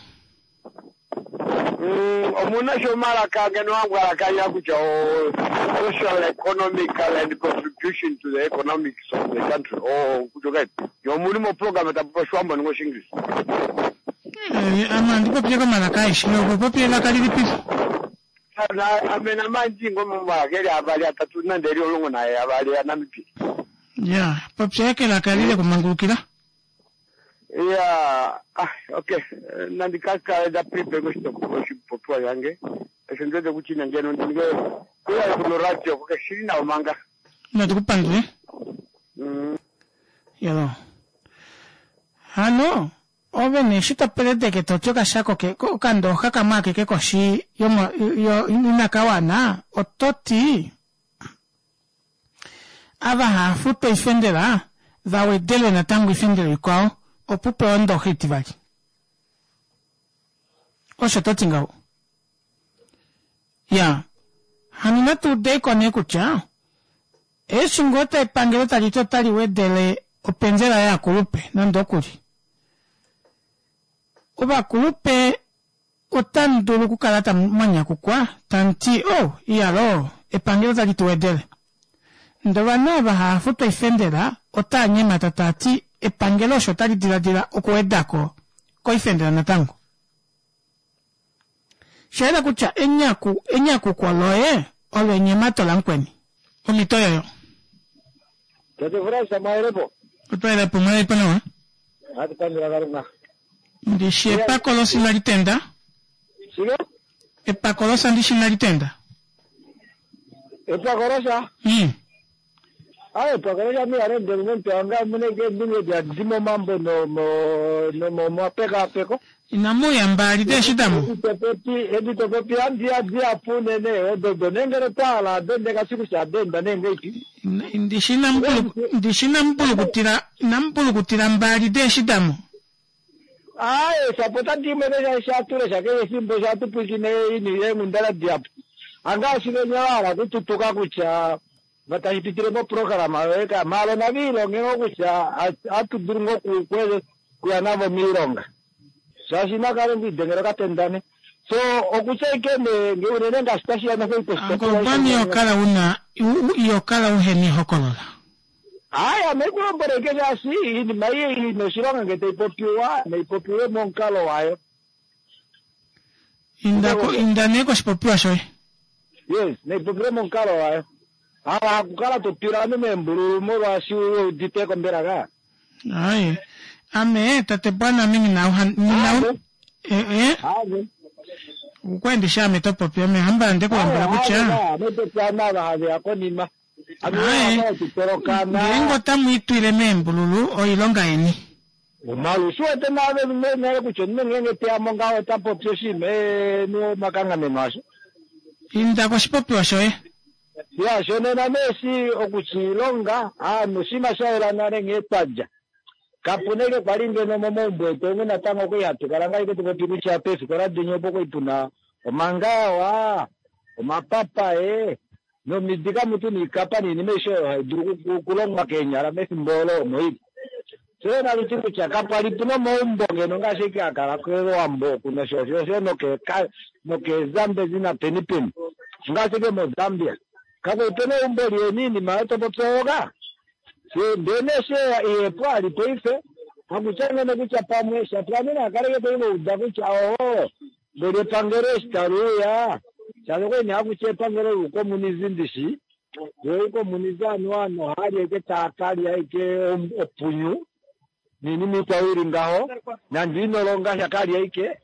Mm, omuna shomara kage no angwara kaya kucha o social, economical and contribution to the economics of the country. Oh, kuchoka. Yo mulimo program atapo shwamba ngo English. Eh, ama ndipo pia kama nakaishi, no popia la kali lipi. Na amena manji ngomo magere abali atatu na nderi olongo na abali na mipi. Yeah, popia yake la kali le kumangukira. Yeah, ah, okay. Nandikaka da pripe gusto kushi popua yange. Eshendeze kuchina ngeno ndinge kuya kuloratio kwa shirina umanga. Na tukupandwe. Mm. Yalo. Hano, ove ne shita pelete ke tochoka shako ke kando haka make ke koshi yo yo inakawana ototi. Ava ha futo ifendera vawe dele na tangu ifendera kwao opupe ondo hitivali. Osho toti ngao. Ya, hanina tu de kone kucha. E shingota ipangelo talito tali wedele openzela ya kulupe nando kuli. Oba kulupe otandulu kukalata manya kukwa tanti oh iyalo ipangelo talito wedele. Ndova nova hafuto ifendela otanye matatati ipangelo shotali dila dila okuwedako ko ifendela natango. Shaida kucha enyaku enyaku kwa loe ole nyemato lankweni. Omitoyo yo. Tete frasa maerebo. Kutoa ile pumai pana wa. Hadi pandira garuna. Ndishi epakolo sinalitenda? Sigo? Epakolo sandishi nalitenda? Epakolo sa? Hmm. Ah, epakolo sa mi arende mmente anga muneke dinge dia dimo mambo no no no mo mo peka peko. Inamu ya mbali de shidamu. Edito pepi, edito pepi andi adi apune ne odo do nengere tala dende kasiku sa denda nenge iki. Ndishi nampulu ndishi nampulu kutira nampulu kutira mbali de shidamu. Ah, sapota di mene sa ture sa ke simbo sa tu pikine ini ye mundala diap. Anga sine nyawara kututuka kucha bata hipitire mo programa weka malo na vilo ngego kucha atu durungo ku kwele kuyanavo mironga. So sina kare ndi dengera katendane. So okucha ikene ngeurene nga station na fei posto. Angobani yokala una yokala uheni hokolola. Aya mekulo mberekeza asi ni mai no shironga ngete ipopiwa na ipopiwe monkalo wayo. Indako indaneko sipopiwa shoy. Yes, na ipopiwe monkalo wayo. Ala kukala tupira no memburu mo wasi dite komberaga. Ai. Ame tate bwana mimi na uhan na eh eh. Ave. Ukwende shame topo pia me hamba ndeko mbara kucha. Ah, mete plana ba ave akonima. Ame tutoroka na. Ngo tamu itwile membululu oilonga eni. Umalu suete na ave me na kucho ngenge te amonga ota popio shime no makanga menwaso. Inda ko sipopi washo eh. Ya shone na mesi okuchilonga ah musima shaira na ngetaja. Kapuneke palinge no momombo tonge na tango ko yatu karanga iko tukopiru cha pesi kora dinyo boko ipuna omangawa omapapa eh no midika mutu ni kapa ni nimesho duru kulonga Kenya ra mesi mbolo moi so na litu cha kapa lipuno mombo ngeno ngashiki akara kwero ambo kuna sho sho no ke ka no ke zambe zina penipeni ngashike mo Zambia kako tene umboli nini mato botsoga se ndene se e pwali peife hakuchanga na kucha pamwe shatrani na karege peibo udakucha oh bode pangere staruya chalo ko ni hakuche pangere uko munizindishi yo ko munizano ano hali ke tatali yake opunyu nini mitawiri ngaho na ndino longa shakali yake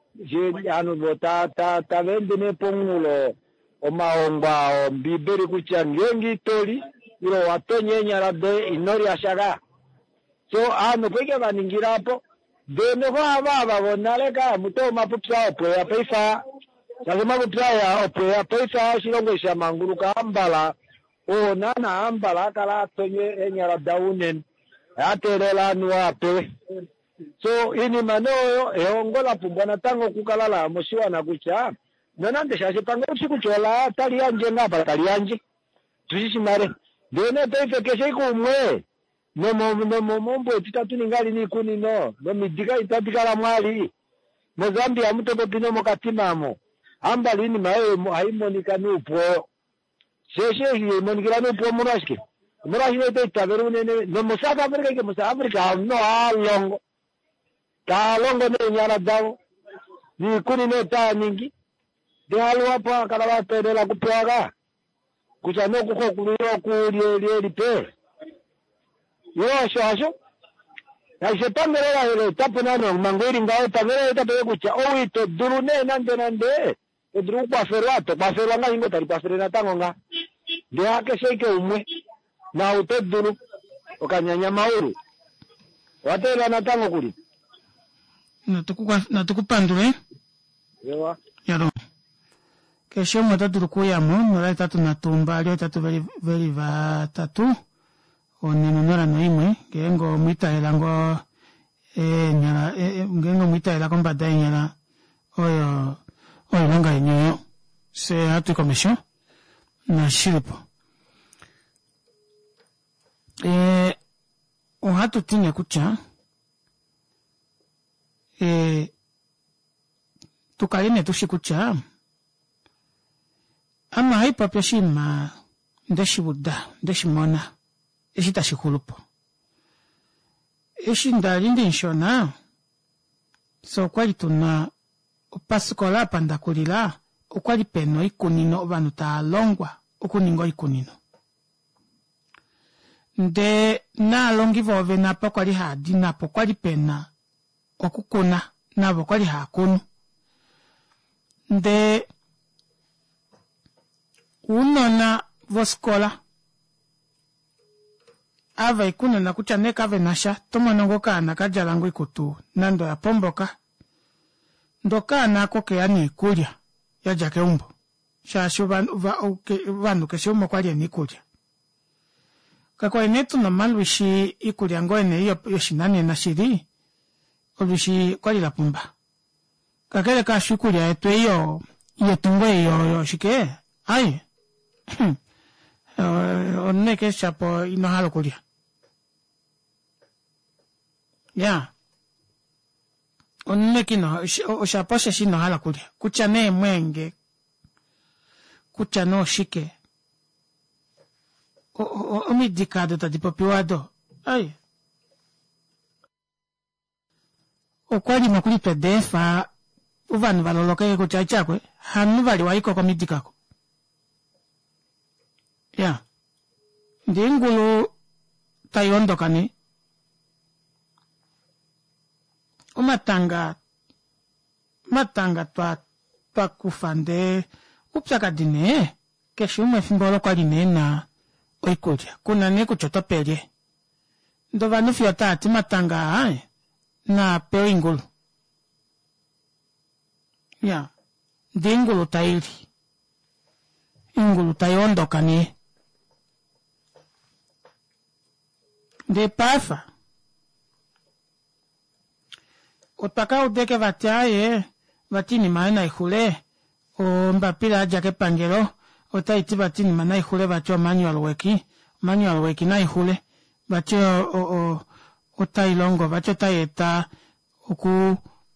je ano bota ta ta vende ne pongulo o maomba o biberi kucha ngengi tori ilo watonye nyarabe inori ashaga so ano kweke baningira hapo deno kwa baba bonale ka muto mapupsa opo ya peifa lazima kupsa ya opo ya peifa shilongo sha manguru ka ambala o nana ambala kala tonye enyara daunen aterela nuape so ini manoyo eongola pumbona tango kukalala moshiwa na kucha nana ndesha pango sikuchola talianje ngapa talianje tushimare dene peife keshe kumwe no mo no mo mombo titatu ningali ni kuni no no midika itatika la mwali mo Zambia mutopo pino mo katimamo amba lini mawe haimonika nupo sheshe hiye monikira nupo murashike murashike te taveru nene no mo South Africa ke mo South Africa no alongo ta longo ne nyara dawo ni kuni no ta nyingi de alwa pa kala ba pedela kupwaga kuchano kuko kuliro kulie lipe yo shasho na sepangera ile tapunano mangwiri ngao pangera tape kucha owito durune nande nande edru kwa ferwato kwa ferwanga ingo tari kwa ferena tangonga de hake sheke umwe na uto duru okanyanya mauru watela na tango kuli na tukukwa na tukupandule yewa yaro kesho mata turukuyamo nora tatu na tumba ali tatu veri veri va tatu oneno nora no imwe gengo mwita elango e nyara e gengo mwita ela komba dai nyara oyo oyo longa yenyo se atu commission na shiripo e o hatu tinye kucha e tukaline tushikucha ama haipa pia shima ndeshi buddha ndeshi mona eshi tashikulupo eshi ndali ndinshona so kwali tuna upasikola pandakulila ukwali peno ikunino banu talongwa ukuningo ikunino nde na longi vove na pa kwali hadi na po kwali pena okukuna nabo kwali hakunu nde unona voskola ava ikuna na kuchaneka ave nasha tomonongo kana kajalango ikutu nando ya pomboka ndoka nako ke yani ikulya ya jake umbo shashu vandu keshe umo kwali ni ikulya kakwa inetu na malwishi ikulya ngoene iyo yoshinani na shiri olwishi kwali la pumba kakele ka shukulya etu iyo iyo tungwe iyo yoshike ai oneke shapo inohalo kulya ya oneke no shapo shashi inohalo kulya kuchane mwenge kuchano shike o o omidikado tadipopiwado ai okwali makuli pedefa uvanu valoloke kuchachakwe hanu vali waiko kwa midikako ya ndi ngulu tayondokani umatanga matanga twa twa kufande upsakadine keshume fimbolo kwa linena oikoja kuna ne kuchotopelye ndo vanu fiotati matanga ai na peo ingulu ya ndi ingulu taili ingulu tayondokani de pafa otaka udeke vatiaye vatini maena ihule o mbapila jake pangelo otaiti vatini mana ihule vatio manual weki manual weki na ihule vatio o o otailongo vatio taeta oku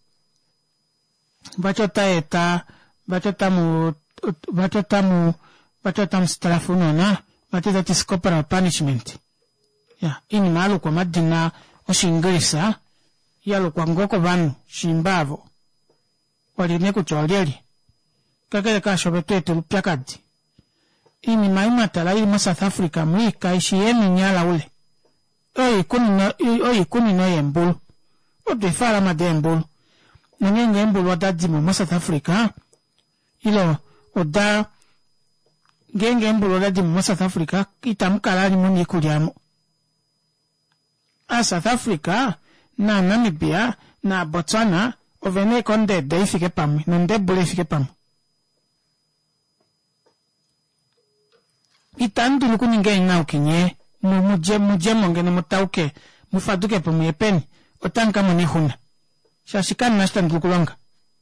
vatio taeta vatio tamu vatio tamu vatio tamu strafunona vatio tati corporal punishment ya ini malu kwa madina oshingrisa yalo kwa ngoko vanu shimbavo waline kucholieli kakele kashobetu etu lupiakadi ini maima tala ili ma South Africa mwika ishi yemi nyala ule oyi kuni no oyi kuni no yembulu odefala made yembulu nangenge yembulu wadadimo ma South Africa ilo oda ngenge yembulu wadadimo ma South Africa itamukalali muni kuliamo a South Africa na Namibia na Botswana ovene konde de ifike pamu nonde bule ifike pamu itandu luku ninge ngau kinye mu muje muje mongene mutauke mufaduke pamu yepeni otanka muni huna shashikani nashita ndukulonga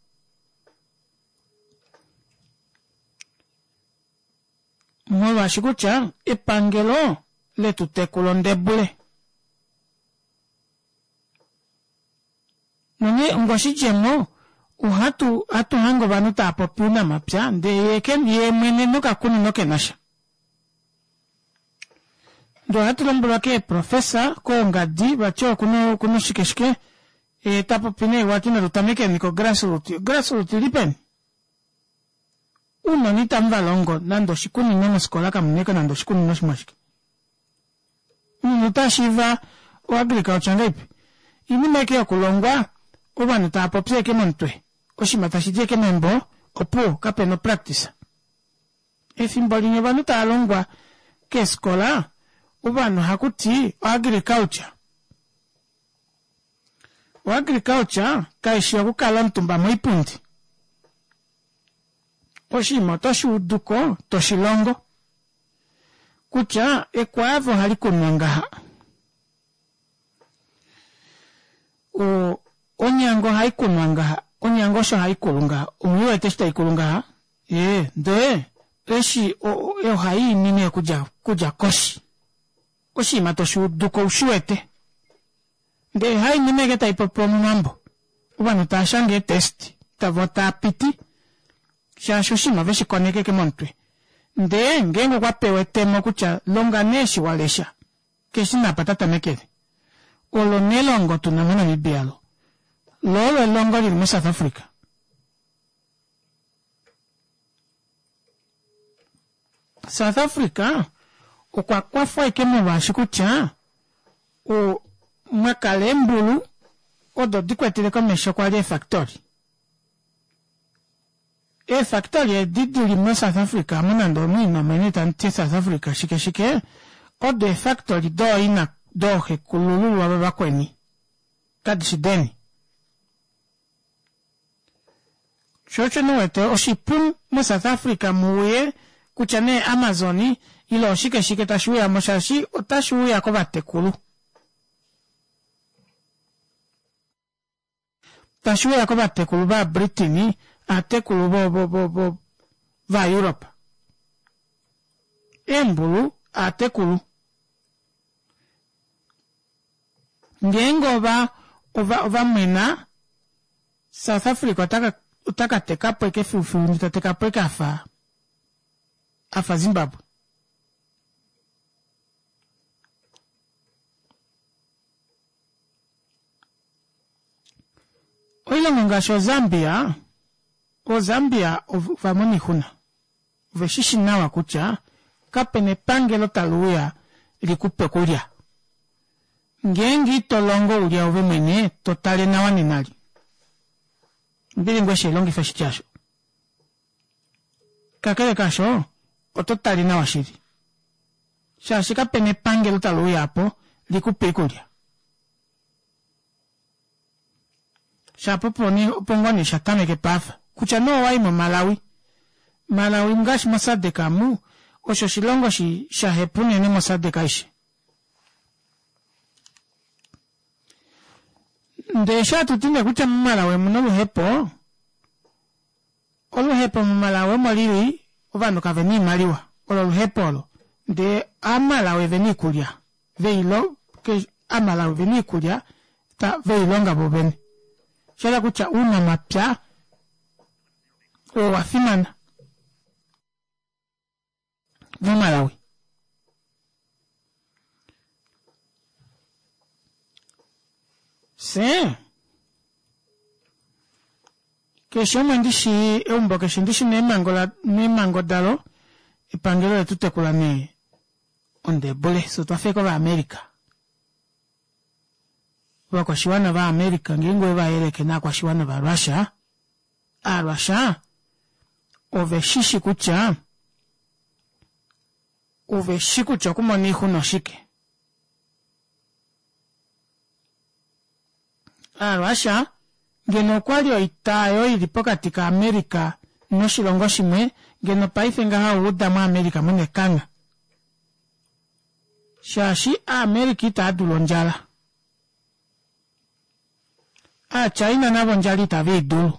mwa shikucha ipangelo letu tekulonde bule nani ngoshi jemo uhatu atu hango vanu tapo puna mapya de yeken ye mwene nuka kuni noke nasha ndo hatu lombulo ke profesa ko ngadi bacho kuno kuno shikeshike e tapo pine watu na rutamike niko grassroots grassroots lipen uno ni tamba longo nando shikuni nono skola kamuneka nando shikuni no shimashike uno tashiva o agriculture ngaipi ini meke ya kulongwa ubanu tapo pseke montwe oshimatashije ke membo opo kapeno practice efimbolinye banu talongwa ke skola ubanu hakuti agriculture o agriculture kaishia kukala ntumba moipundi oshimo toshuduko toshilongo kucha ekwavo halikunwangaha o onyango haikunwanga onyango sho haikulunga umuwe testa ikulunga eh de eshi o yo hai nine kuja kuja koshi koshi matoshu duko ushuete de hai nine geta ipopromu mambo ubanu tashange test tavota piti shasho shima veshi koneke ke montwe de ngengo kwa pewe temo kucha longa neshi walesha keshina patata mekele olonelongo tunamona nibialo lolo elongo li South Africa South Africa o kwa kwa fwa ike mwashikucha o mwakalembulu odo dikwetile komesho kwa le factory e factory e diduli mo South Africa munando mwino menita nti South Africa shike shike odo e factory do ina dohe kululu wa bakweni kadishideni chocho nuwete oshipun mo South Africa muwe kuchane Amazoni ilo shike shike tashuya moshashi otashuya ko batekulu tashuya ko batekulu ba Britain atekulu bo bo bo bo va Europe embulu atekulu ngengo ba ova ova mena South Africa taka utaka teka peke fufu nitateka peke afa afa Zimbabwe oilo ngasho Zambia o Zambia ovamoni huna veshishi nawa kucha kapene pangelo taluya likupe kulia ngengi tolongo ulia ove mwenye totale nawa ninali mbili ngweshe longi feshi chasho kakele kasho o totale nawa shiri shashi kapene pangelo taluya hapo likupe kulia shapo poni pongoni shatame ke pafa kucha no wai mo Malawi Malawi ngash masade kamu osho shilongo shi shahepune ne masade kaishi ndesha tutinde kucha Malawi muno hepo olu hepo Malawi maliri ovando kaveni maliwa olu hepo lo de amalawi veni kulia veilo ke amalawi veni kulia ta veilonga bobeni shala kucha una mapya o wafinana vu Malawi se ke shomo ndishi e umbo ke shindishi ne mangola ne mangodalo e pangelo de tutte kula ne onde bole so to afeko ba America wa kwa shiwana ba America ngingwe ba eleke na kwa shiwana ba Russia a Russia ove shishi kucha ove shiku cha kumoni huno shike a Russia ngeno kwalio itayo ilipo katika America no shilongo shimwe ngeno paife ngaha uda ma America mune kanga shashi a America itadulo njala a China na bonjali tavi dulu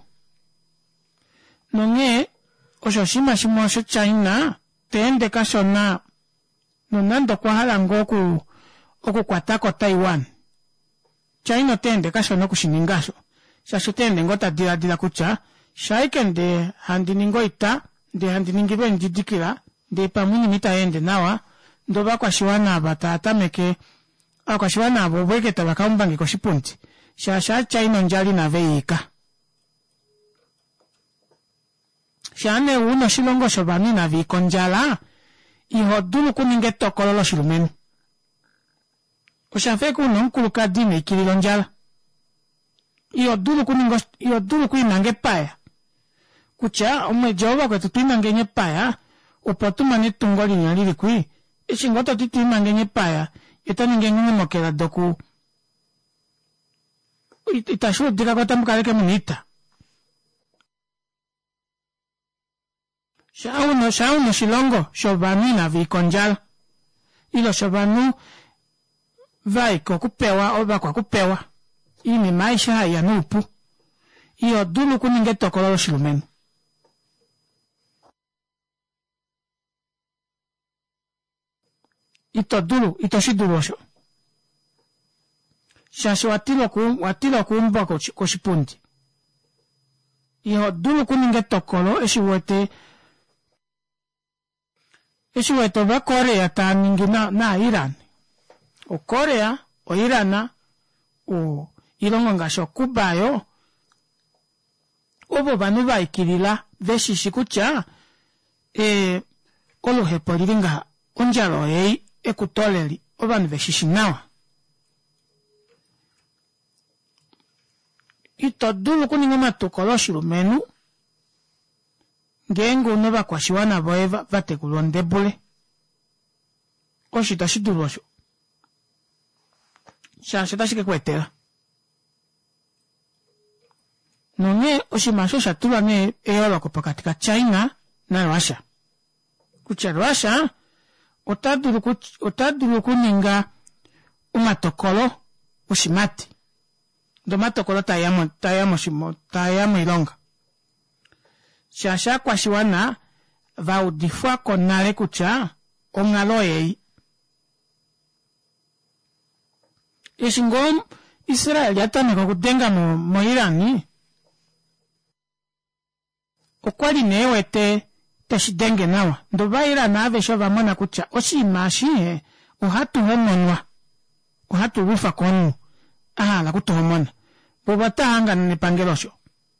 nonge oshoshima shimo sho China tende kashona nonando kwa hala ngoku oku kwatako Taiwan China tende kashona kushiningasho shasho tende ngota dira dira kucha shaikende handiningo ita de handiningibe njidikira de pamuni mitaende nawa ndoba kwa shiwana batata meke akwa shiwana abo bweke tabakambangi ko shipunti shasha China njali na veika shane uno shilongo shobani na vikonjala iho dulu kuninge tokololo shilumenu oshafe kuno nkuluka dime ikililonjala iyo dulu kuningo iyo dulu kuinange paya kucha umejoba kwa tutuinange nye paya upotuma ni tungoli nyalili kui ishingota tutuinange nye paya itaninge ngenge mokela doku itashu dika kota mkaleke munita shauno shauno shilongo shobani na vikonjala ilo shobanu vaiko kupewa oba kwa kupewa ini maisha ya nupu iyo dulu kuninge tokololo shilumenu ito dulu ito shidulosho shashi watilo ku watilo kumba ko shipundi iyo dulu kuninge tokolo eshiwete eshiwete ba Korea ta ningina na Iran o Korea o Irana o ilongo ngasho kubayo obo banu baikirila veshishi kucha e olohe poliringa onjalo e ekutoleri obanu veshishi nawa ito dulu kuninga matokolo shilumenu ngengo neba kwa shiwana boeva vate kulondebule oshita shidulosho shasha tashike kwetela nonge oshimasho shatula ne eola kopakatika China na Russia kucha Russia otadulu kuch, otadulu kuninga umatokolo ushimati ndo matokolo tayamo tayamo shimo tayamo ilonga shasha kwa shiwana va udifwa konale kucha ongalo yei Ishingom Israel yatane kwa kutenga mo, mo Irani okwali newete teshidenge nawa ndo ba Iran ave shova mona kucha oshimashi he uhatu homonwa uhatu wifa konu aha la kuto homona bobata hanga nipangelosho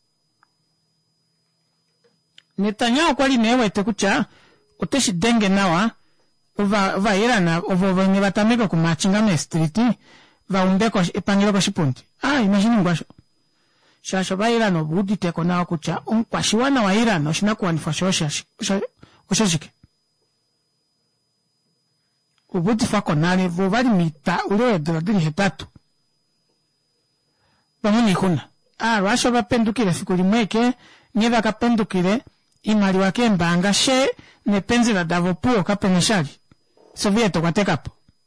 Netanyahu kwali newete kucha oteshidenge nawa uva uva Iran ovo venye batamika kumachinga me street va undeko epangelo kwa shipunti ah imagine ngwasho shasho ba Iran obudi teko nawa kucha onkwashiwana wa Iran oshina kuwanifasho shashi oshashike ubudi fako nane vovali mita ule dradili hetatu bamuni kuna ah rasho bapendukile fikuli mweke nyeva kapendukile imali wake mbanga she nepenzi la davopuo kapeneshali Sovieto kwa tekapo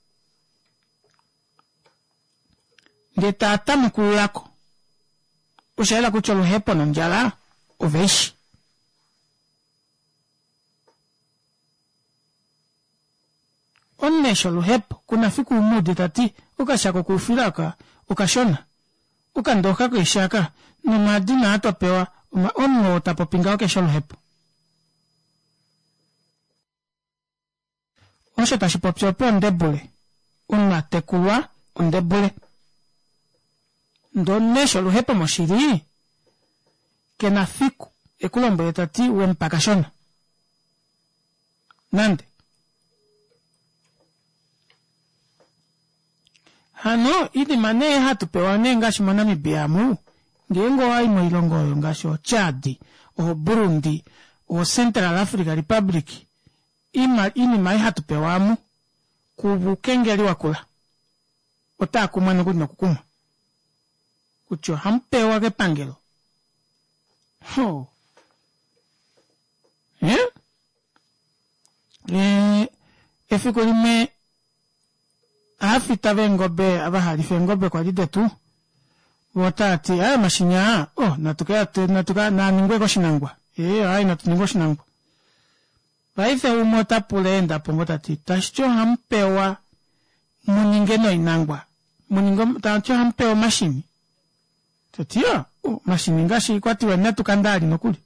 Nde tata mkuu yako ushaela kucholo hepo na njala uveishi onnesho luhepo kuna fiku umudi tati ukashako kufilaka ukashona ukandoka kuishaka numadina atopewa uma onno tapopinga okesho luhepo Osho tashipopyopo ndebule una tekulwa ndebule Ndonnesho luhepo moshiri kena fiku ekulombo tati wempakashona nande hano idi mane hatupewane ngashi manami biamu ngengo ai moilongo ngasho Chad o Burundi o Central Africa Republic ima ini mai hatupewamu kubukengeli wakula otaku mwana kudina kukuma kucho hampewa ke pangelo ho eh eh efiko lime afita vengobe abahali fengobe kwa lidetu wotati aya mashinya oh natuka natuka na ningwe ko shinangwa eh ai natuningo shinangwa Baife umota pulenda pongota tita shcho hampewa muningeno inangwa muningo tancho hampewa mashini tatia oh mashini ngashi kwati wena tukandali nokuli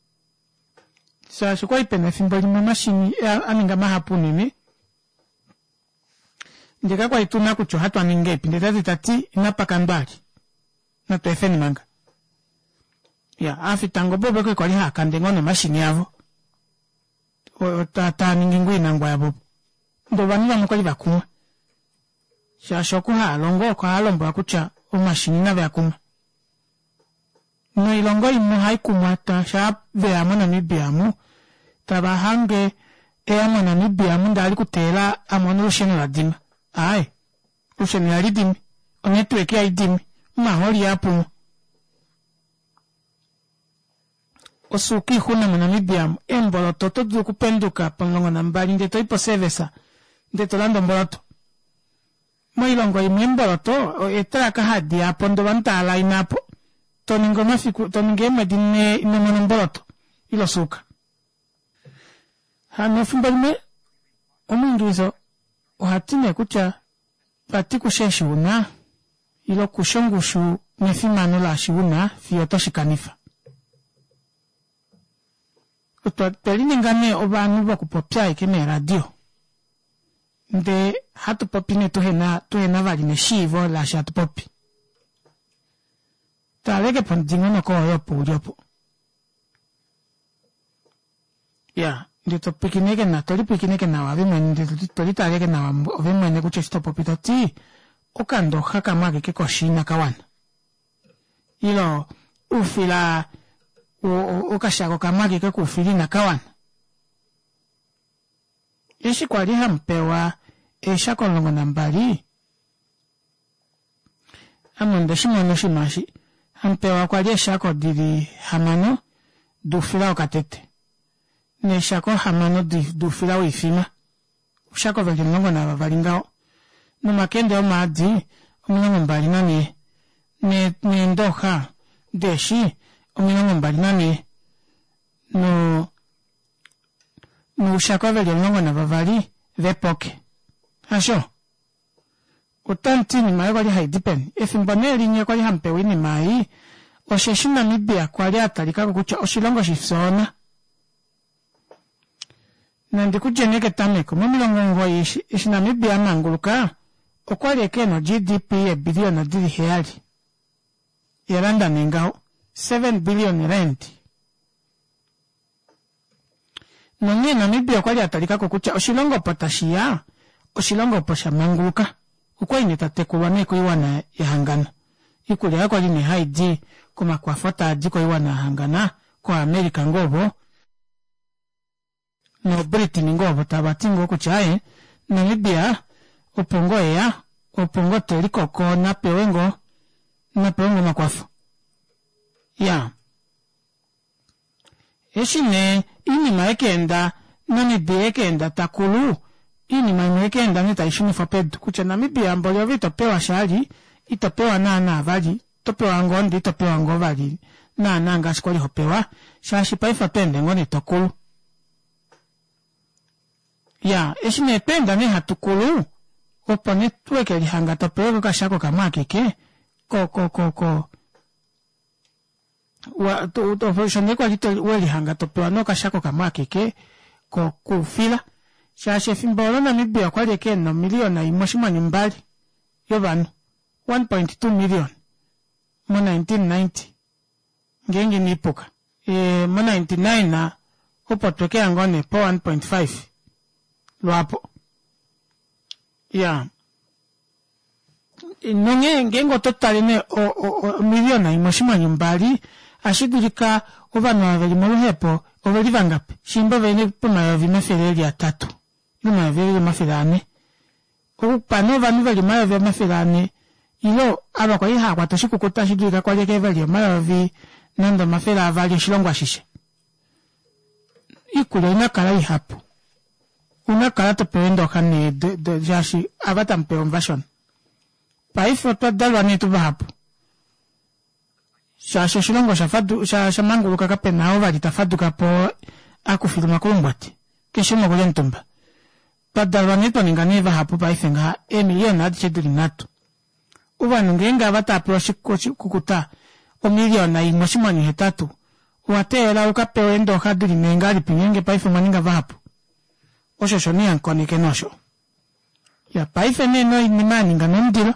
sa shokwa ipene fimboli mashini aninga mahapuni ni ndika kwa ituna kucho hatu aningepi ndetati tati inapakandali na tuefeni manga ya afitango bobe kwa kwali hakandengo na mashini yavo o tata ningingwi nangwa yabo ndo banira mukoli bakuma shashoku ha longo kwa alombo akucha o mashini na bakuma no ilongo imu haikuma ta sha beamu na nibiamu tabahange e amu na nibiamu ndali kutela amono rusheni ladima ai rusheni ladimi onetweke aidimi maholi yapu Osuki huna manamibiam emboloto todo kupenduka panlongo nambali ndeto ipo sevesa ndeto lando mboloto moilongo imemboloto etraka hadi apondo bantala inapo toningo mafiku toninge medine inemana mboloto ilo suka hano fumbalme omunduizo ohatine kucha pati kusheshuna ilo kushongushu nefimano la shiuna fiyotoshikanifa Uto peline ngane obanu bakupopya ikene radio. Nde hatu popine tuhena tuhena valine shivo la shatu popi. Taleke pondingo na ko yopo yopo. Ya, nde to pikineke na tori pikineke na wabi mwen nde tori taleke na wabi mwen kuche shito popi tati okando haka mage ke koshina kawana. ilo ufila ukashako kamaki ke kufili na kawana eshi kwali hampewa esha kolongo nambali amunde shimono shimashi hampewa kwali esha kodili hamano dufila okatete ne shako hamano dufila wifima ushako veli mlongo na vavalingao numakende o maadi omulongo mbali nani ne ne ndoha deshi omulongo mbali nani no no ushako veli mlongo na vavali vepoke asho utanti ni mayo kwali haidipen efimboneli nye kwali hampewi ni mai osheshina mibia kwali atalika kucha oshilongo shifsona nandi kujeneke tameko momilongo ngoi ishina mibia manguluka okwali ekeno G D P e bilioni dili heali yeranda ningao seven billion rand nonye na mibia kwali atalika kucha oshilongo potashia oshilongo posha manguluka ukwai nitatekulwa neko iwana yahangana ikuli yako lini haidi kuma kwa fota jiko iwana hangana kwa Amerika ngobo no Britain ngobo tabatingo kuchae na Libya upongo ya upongo teliko ko na pewengo na pewengo makwafu ya eshine ini maekenda na Libya ekenda takulu ini maekenda nita ishuni faped kucha na Libya mbolyo vito pewa shali itopewa na na vali topewa ngondi itopewa ngovali na nanga skwali hopewa shashi paifa pende ngoni tokulu ya eshine penda ne hatukulu opone tuweke lihanga topewa kashako kamake ke ko ko ko ko wa to to shone kwa lito weli hanga topewa no kashako kamake ke ko kufila shashi fimbolo na Libya kwali ke no milioni imoshima nyumbali yobanu one point two million mo nineteen ninety ngengi nipoka e mo ninety-nine na upotokea ngone po one point five lwapo ya nonge ngengo totali ne o, o, o milioni imoshima nyumbali ashidulika obana bali mo hepo obali vangapi shimba vene poma ya vimefele ya tatu numa vele mafilane upano vanu vali mayo vya mafilane ilo aba kwa iha kwa toshiku kutashidulika kwa leke vali mayo vi nando mafela avali shilongwa shishe ikule inakala ihapo unakala topendo kane de, de jashi abata mpeo mvashon paifo to dalwa ni tuba hapo shashe shilongwa shafadu shashamangulu kakapena ovali tafadu kapo akufiluma kulungwati kishimo kule ntumba padalwa ni to ninganiva hapo paifenga emiliona adicheduli natu uva nungenga bata proshiko kukuta o milioni imoshimani hetatu watela ukapewe ndo kadiri mengali pinyenge paife maninga vapo osho shoni ankoni kenosho ya paife neno inimani nganondilo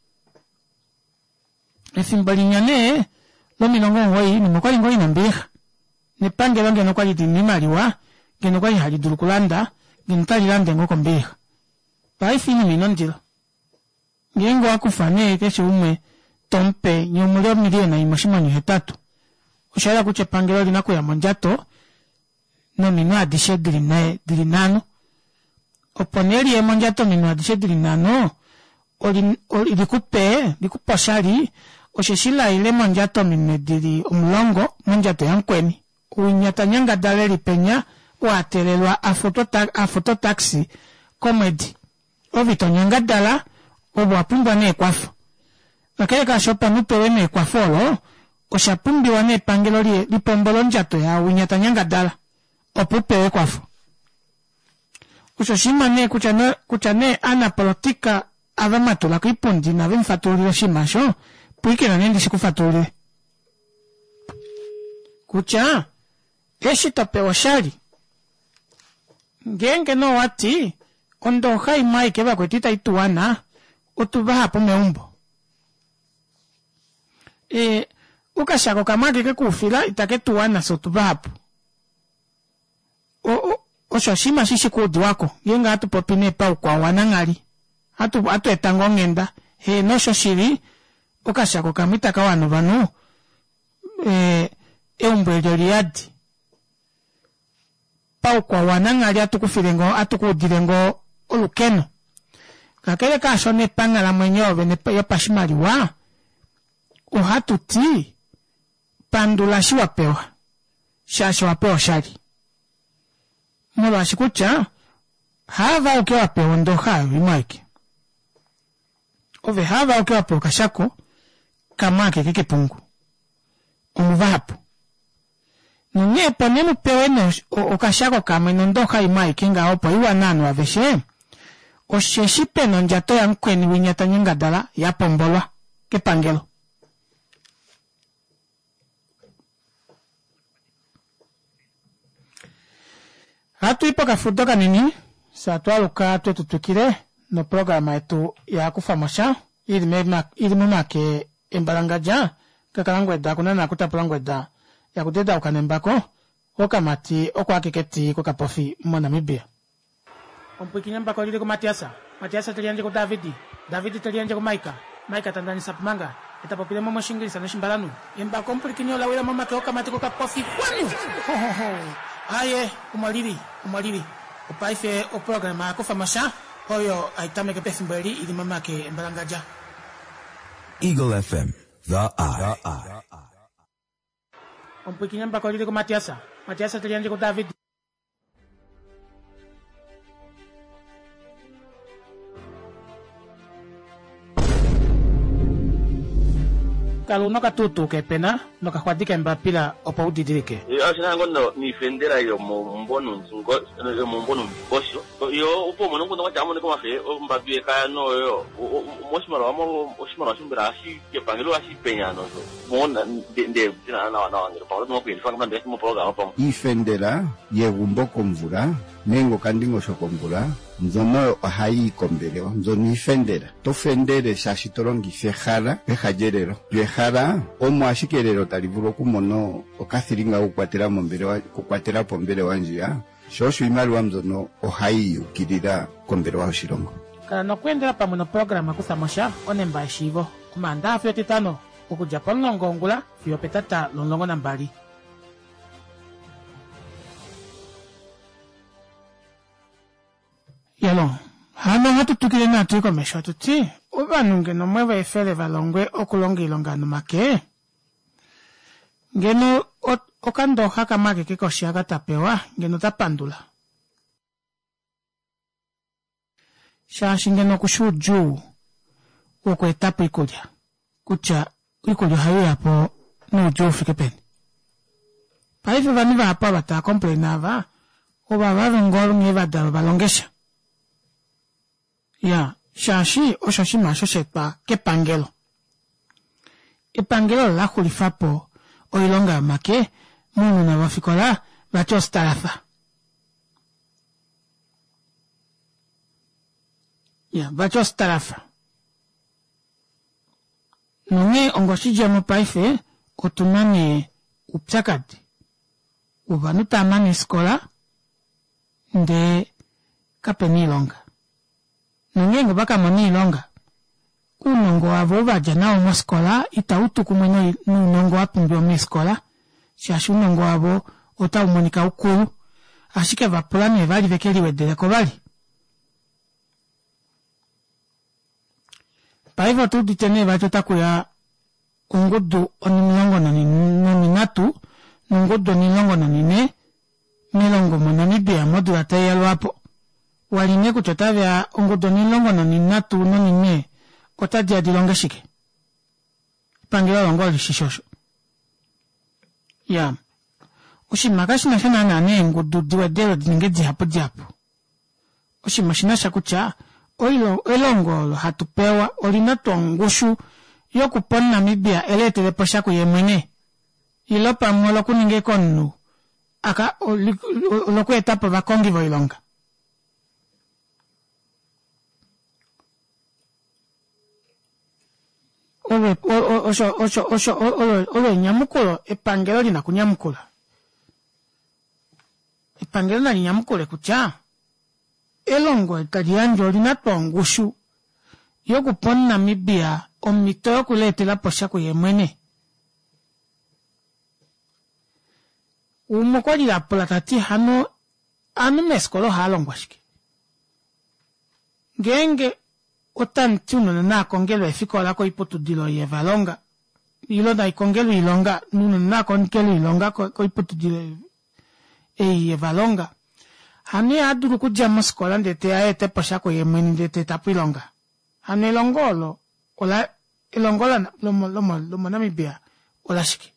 esimbali nyane lo milongo ngoi ni mokali ngoi nambeha ni pange longe no kwali dinimali wa geno kwali hali dulukulanda gentali lande ngoko mbeha paife ni minondilo ngengo akufane keshe umwe tompe nyomulio milioni imoshimani hetatu ushara kuche pangelo linako ya monjato no minua dishe dilinae dilinano oponeri ya monjato minua dishe dilinano oli likupe likupa shari osheshila ile monjato minue dili umlongo monjato yankweni uinyata nyanga dale lipenya uatelelwa afoto taxi comedy ovito nyanga dala obo apumba ne kwafo akaya ka shopa nupewe ne kwafolo oshapumbi wane pangelo li lipombolo njato ya unyata nyanga dala opupewe kwafo ushoshima ne kuchane kuchane ana politika avamatula kipundi na vimfatulira shimasho puike na nendi sikufatulire kucha eshi topewa shari ngenge no wati ondo hai mai keba kwetita ituana utuba hapo meumbo e ukashako kamake ke kufila itake tuana so tuba hapo o o oshoshima shishi kudi wako yenga hatu popine pa kwa wanangali hatu hatu etango ngenda he no shoshiri ukashako kamita kawano banu eh eumbwelyo liadi pau kwa wanangali atukufilengo atukudilengo olukeno kakele kasho ne panga la mwenyewe ne yo pashimaliwa uhatuti pandula shi wapewa shasha wapewa shali mulo ashikucha hava uke wapewa ndo hayo imaiki ove hava uke wapewa kashako kamake kike pungu umuvapo nunye ponemu pewene okashako kame ndo hayo imaiki nga opo iwa nanu aveshe osheshi peno njato ya nkweni winyata nyengadala ya pombolwa ke pangelo hatu ipo kafudoka nini satwaluka twetutukile no programa yetu ya kufamasha ili mema ili mema ke embalangaja kakalangweda kunana kutapulangweda ya kudeda ukanembako okamati okwakeketi kokapofi monamibia ompukinya mbako lili ko Matiasa Matiasa telianje ko Davidi Davidi telianje ko Maika Maika tandani sapmanga etapopile momo shingilisa na shimbalanu embako ompukinya lawela mama ke okamati kokapofi kwanu aye umaliri umaliri upaife o programa ko famasha hoyo aitame ke pesimbeli ili mama ke embalangaja Eagle F M, the eye. Ompukinya mbako lili ko Matiasa Matiasa telianje ko Davidi kalu no katutu ke pena no kakwatike mbapila opa udidirike yo asina ngono ni fendera yo mbono nzingo yo mbono mbosho yo upo mono ngono kwa jamone kwa fe mbapie kaya no yo moshimaro amo moshimaro shimbira ashi ke pangelo ashi penya no so mona de dina na na ngiro pa no kweli fanga ndesi mo programa pa ifendera yegumbo komvura nengo kandingo shokomvura nzono hayi kombelewa nzoni ifendera tofendere shashitorongi fehara ehajerero yehara omo ashikerero talivulo kumono okathiringa ukwatera mombelewa kukwatera pombelewa njia shosho imaluwa mzono ohayi ukirira kombelewa oshirongo kana nokwendera pamwe no programa kusamosha onemba eshivo kumanda afyo titano okuja polongongula fyo petata lolongo nambali yalo hano hatu tukile na tuko mesho tuti ubanunge no mwewe efele valongwe okulonga ilongano make ngeno okando haka make kiko shiaga tapewa ngeno tapandula shashi ngeno kushuju woko etapu ikulya kucha ikulya hayo yapo no jofi kepeni paife vaniva hapa bata complainava oba vavengoro ngeva dalo balongesha ya shashi o shashi masho shepa ke pangelo e pangelo la kulifapo o ilonga make munu na wafikola bacho starafa ya bacho starafa nunge ongoshije mo paife otumane upchakadi uvanuta mani skola nde kapeni ilonga nungengo baka moni ilonga unongo wavo baja nao moskola itautu kumweno nunongo wapumbio meskola shashi unongo wavo ota umonika ukulu ashike vapulani evali vekeli wedeleko vali paivo tu ditene vacho takuya ungudu onimilongo nominatu nungudu onilongo nonine milongo monamibia modu atayalo hapo waline kuchotavya ongodo nilongo no ninatu no nine otaji adilonga shike pangila longo lishishosho ya ushimakashi na shana nane ngodo diwadelo dingeji hapo diapo ushimashina shakucha oilo elongo hatupewa olinatu ngushu yokupona Namibia elete de poshaku yemwene ilopa mwolo kuninge konu aka oloku etapa vakongi voilonga owe osho osho osho owe nyamukolo epangelo lina kunyamukula epangelo na nyamukole kucha elongo ekalianjo lina tongushu yokupona Namibia omito yokuletela poshaku yemwene umokoli la polatati hano anu meskolo halongwa shiki ngenge otan tuno na kongelo efikola ko ipotu dilo ye valonga ilo da kongelo ilonga nuno na kongelo ilonga ko, ko ipotu dilo e ye valonga hani aduru kuja maskola ndete aete pasha ko yemeni ndete tapilonga hani longolo ola ilongola lomo lomo lomo namibia ola shiki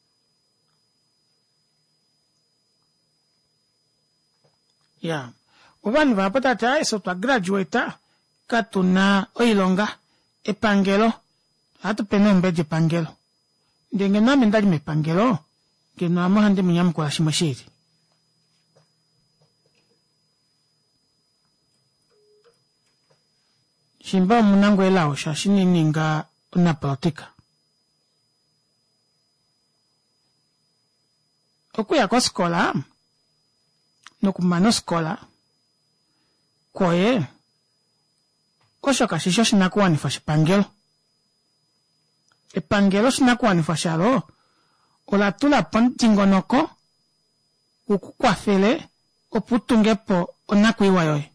ya ubani vapata ta eso twa graduate katuna oilonga epangelo hatu peno mbeje pangelo ndenge nami ndali mepangelo keno amahande munyam kwa shimashiri shimba munango elao shashini ninga una politika okuya kwa skola nokumano skola koye osho kashisho shinakuwa nifashe pangelo epangelo shinakuwa nifashalo olatula pontingonoko ukukwafele oputungepo onakwiwa yoye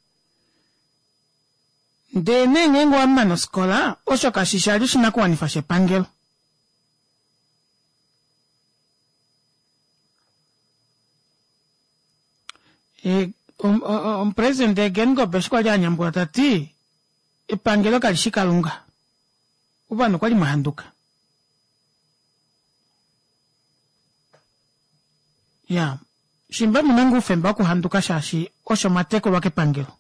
ndene ngengo amano skola osho kashisho shinakuwa nifashe pangelo e um, um, um presidente gengo beshko ja nyambura tati epangelo kalishika lunga ubano kwali mahanduka ya shimba munangu femba kuhanduka shashi osho mateko wake pangelo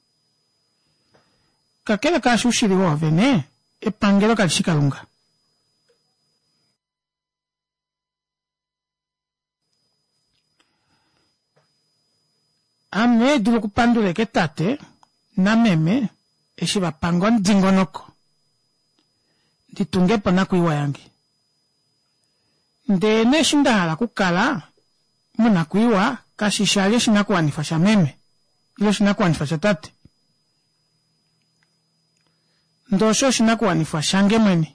kakele kashushiri wo vene epangelo kalishika lunga ame dulu kupandule ke tate na meme eshiba pangon dingonoko ditunge pana kuiwa yangi ndene shinda hala kukala muna kuiwa kashishale shinakuwa nifasha meme ilo shinakuwa nifasha tate ndosho shinakuwa nifasha nge mwene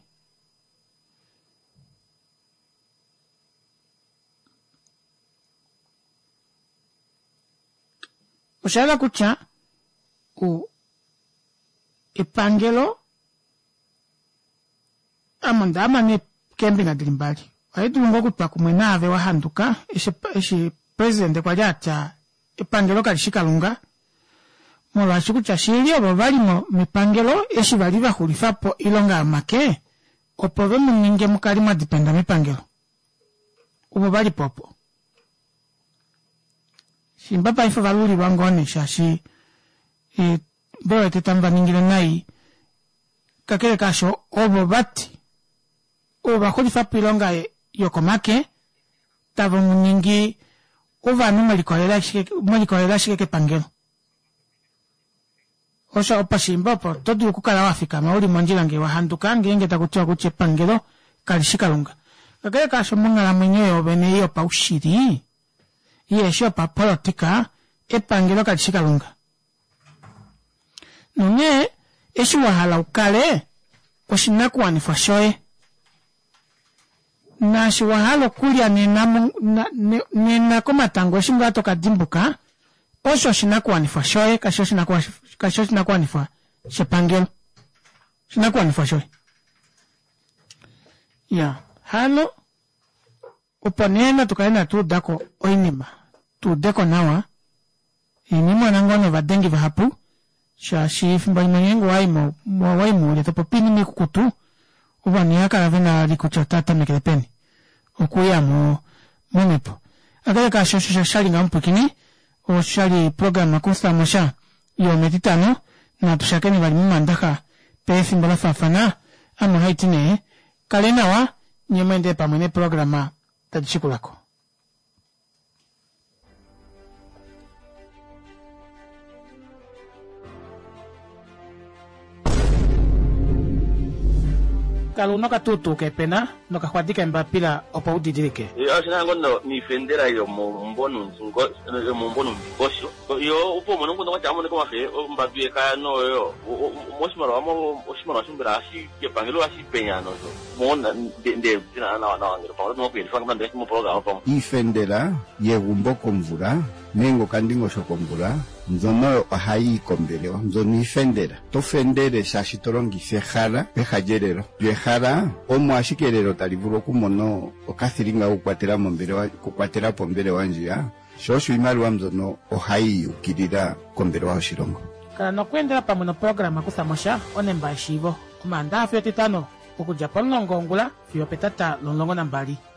oshala kucha u epangelo amanda amane kembi na dilimbali waidulungo kutwa kumwena ave wahanduka eshi, eshi president kwa jata epangelo kalishika lunga mola shikucha shili obo bali mo mipangelo eshi bali bahulifapo ilonga amake opove muninge mukali mwa dipenda mipangelo obo bali popo shimbapa ifo valuli wangone shashi e boe tetamba ningile nai kakele kasho obo bati oba kodi fapilonga e yokomake tavo muningi ova numa likolela shike likolela shike pangelo osha opa shimbapo todo kukala wafika mauli monjila nge wahanduka ngenge takutua kuche pangelo kalishika lunga kakele kasho mungala mwenyewe obene iyo pa ushiri iye shopa politika epangelo kalishika lunga nune eshi wahala ukale oshinakuwa nifashoe na shi wahala kulia nena nena komatango eshi ngato kadimbuka osho shinakuwa nifashoe kasho shinakuwa kasho shinakuwa nifa shepangelo shinakuwa nifashoe ya hano uponena tukaena tu dako oinima tu deko nawa inimo nangono vadengi vahapu sha shif mbai manyengo waimo mwa waimo le topo pini mikukutu ubani akala vena likuchotata mekelepeni okuya mo monepo akale ka shosho sha shali ngampukini o shali programa kusta mosha yo meditano na tushakeni bali mumandaka pefi mbola fafana ama haitine kalena wa nyemende pamene programa tadishikulako kalau no katutu ke pena nokahwadika mbapila opo udidirike. Yo sinango no ni fendera yo mbono nzingo yo mbono mbosho. Yo upo mono ngondo kwachamo ko mafe mbapie ka no yo moshimaro wamo oshimaro washumbira ashi ke pangelo ashi penyano so. Mona de de na na na ngiro pa no kweli fanga ndese mo program pa. Ifendera yegumbo komvura nengo kandingo shokomvura nzono hayi kombelewa nzoni ifendera tofendere shashitolongise hara pehajerero yehara omo ashikerero talivuro kumono okathiringa kukwatela mombelewa kukwatela pombelewa njia shosho imaliwa mzono ohayi ukirira kombelewa oshilongo kala nokwendela pamwe no programa kusamosha onemba eshivo kumanda afyo titano okuja polongongula fiyo petata lolongo nambali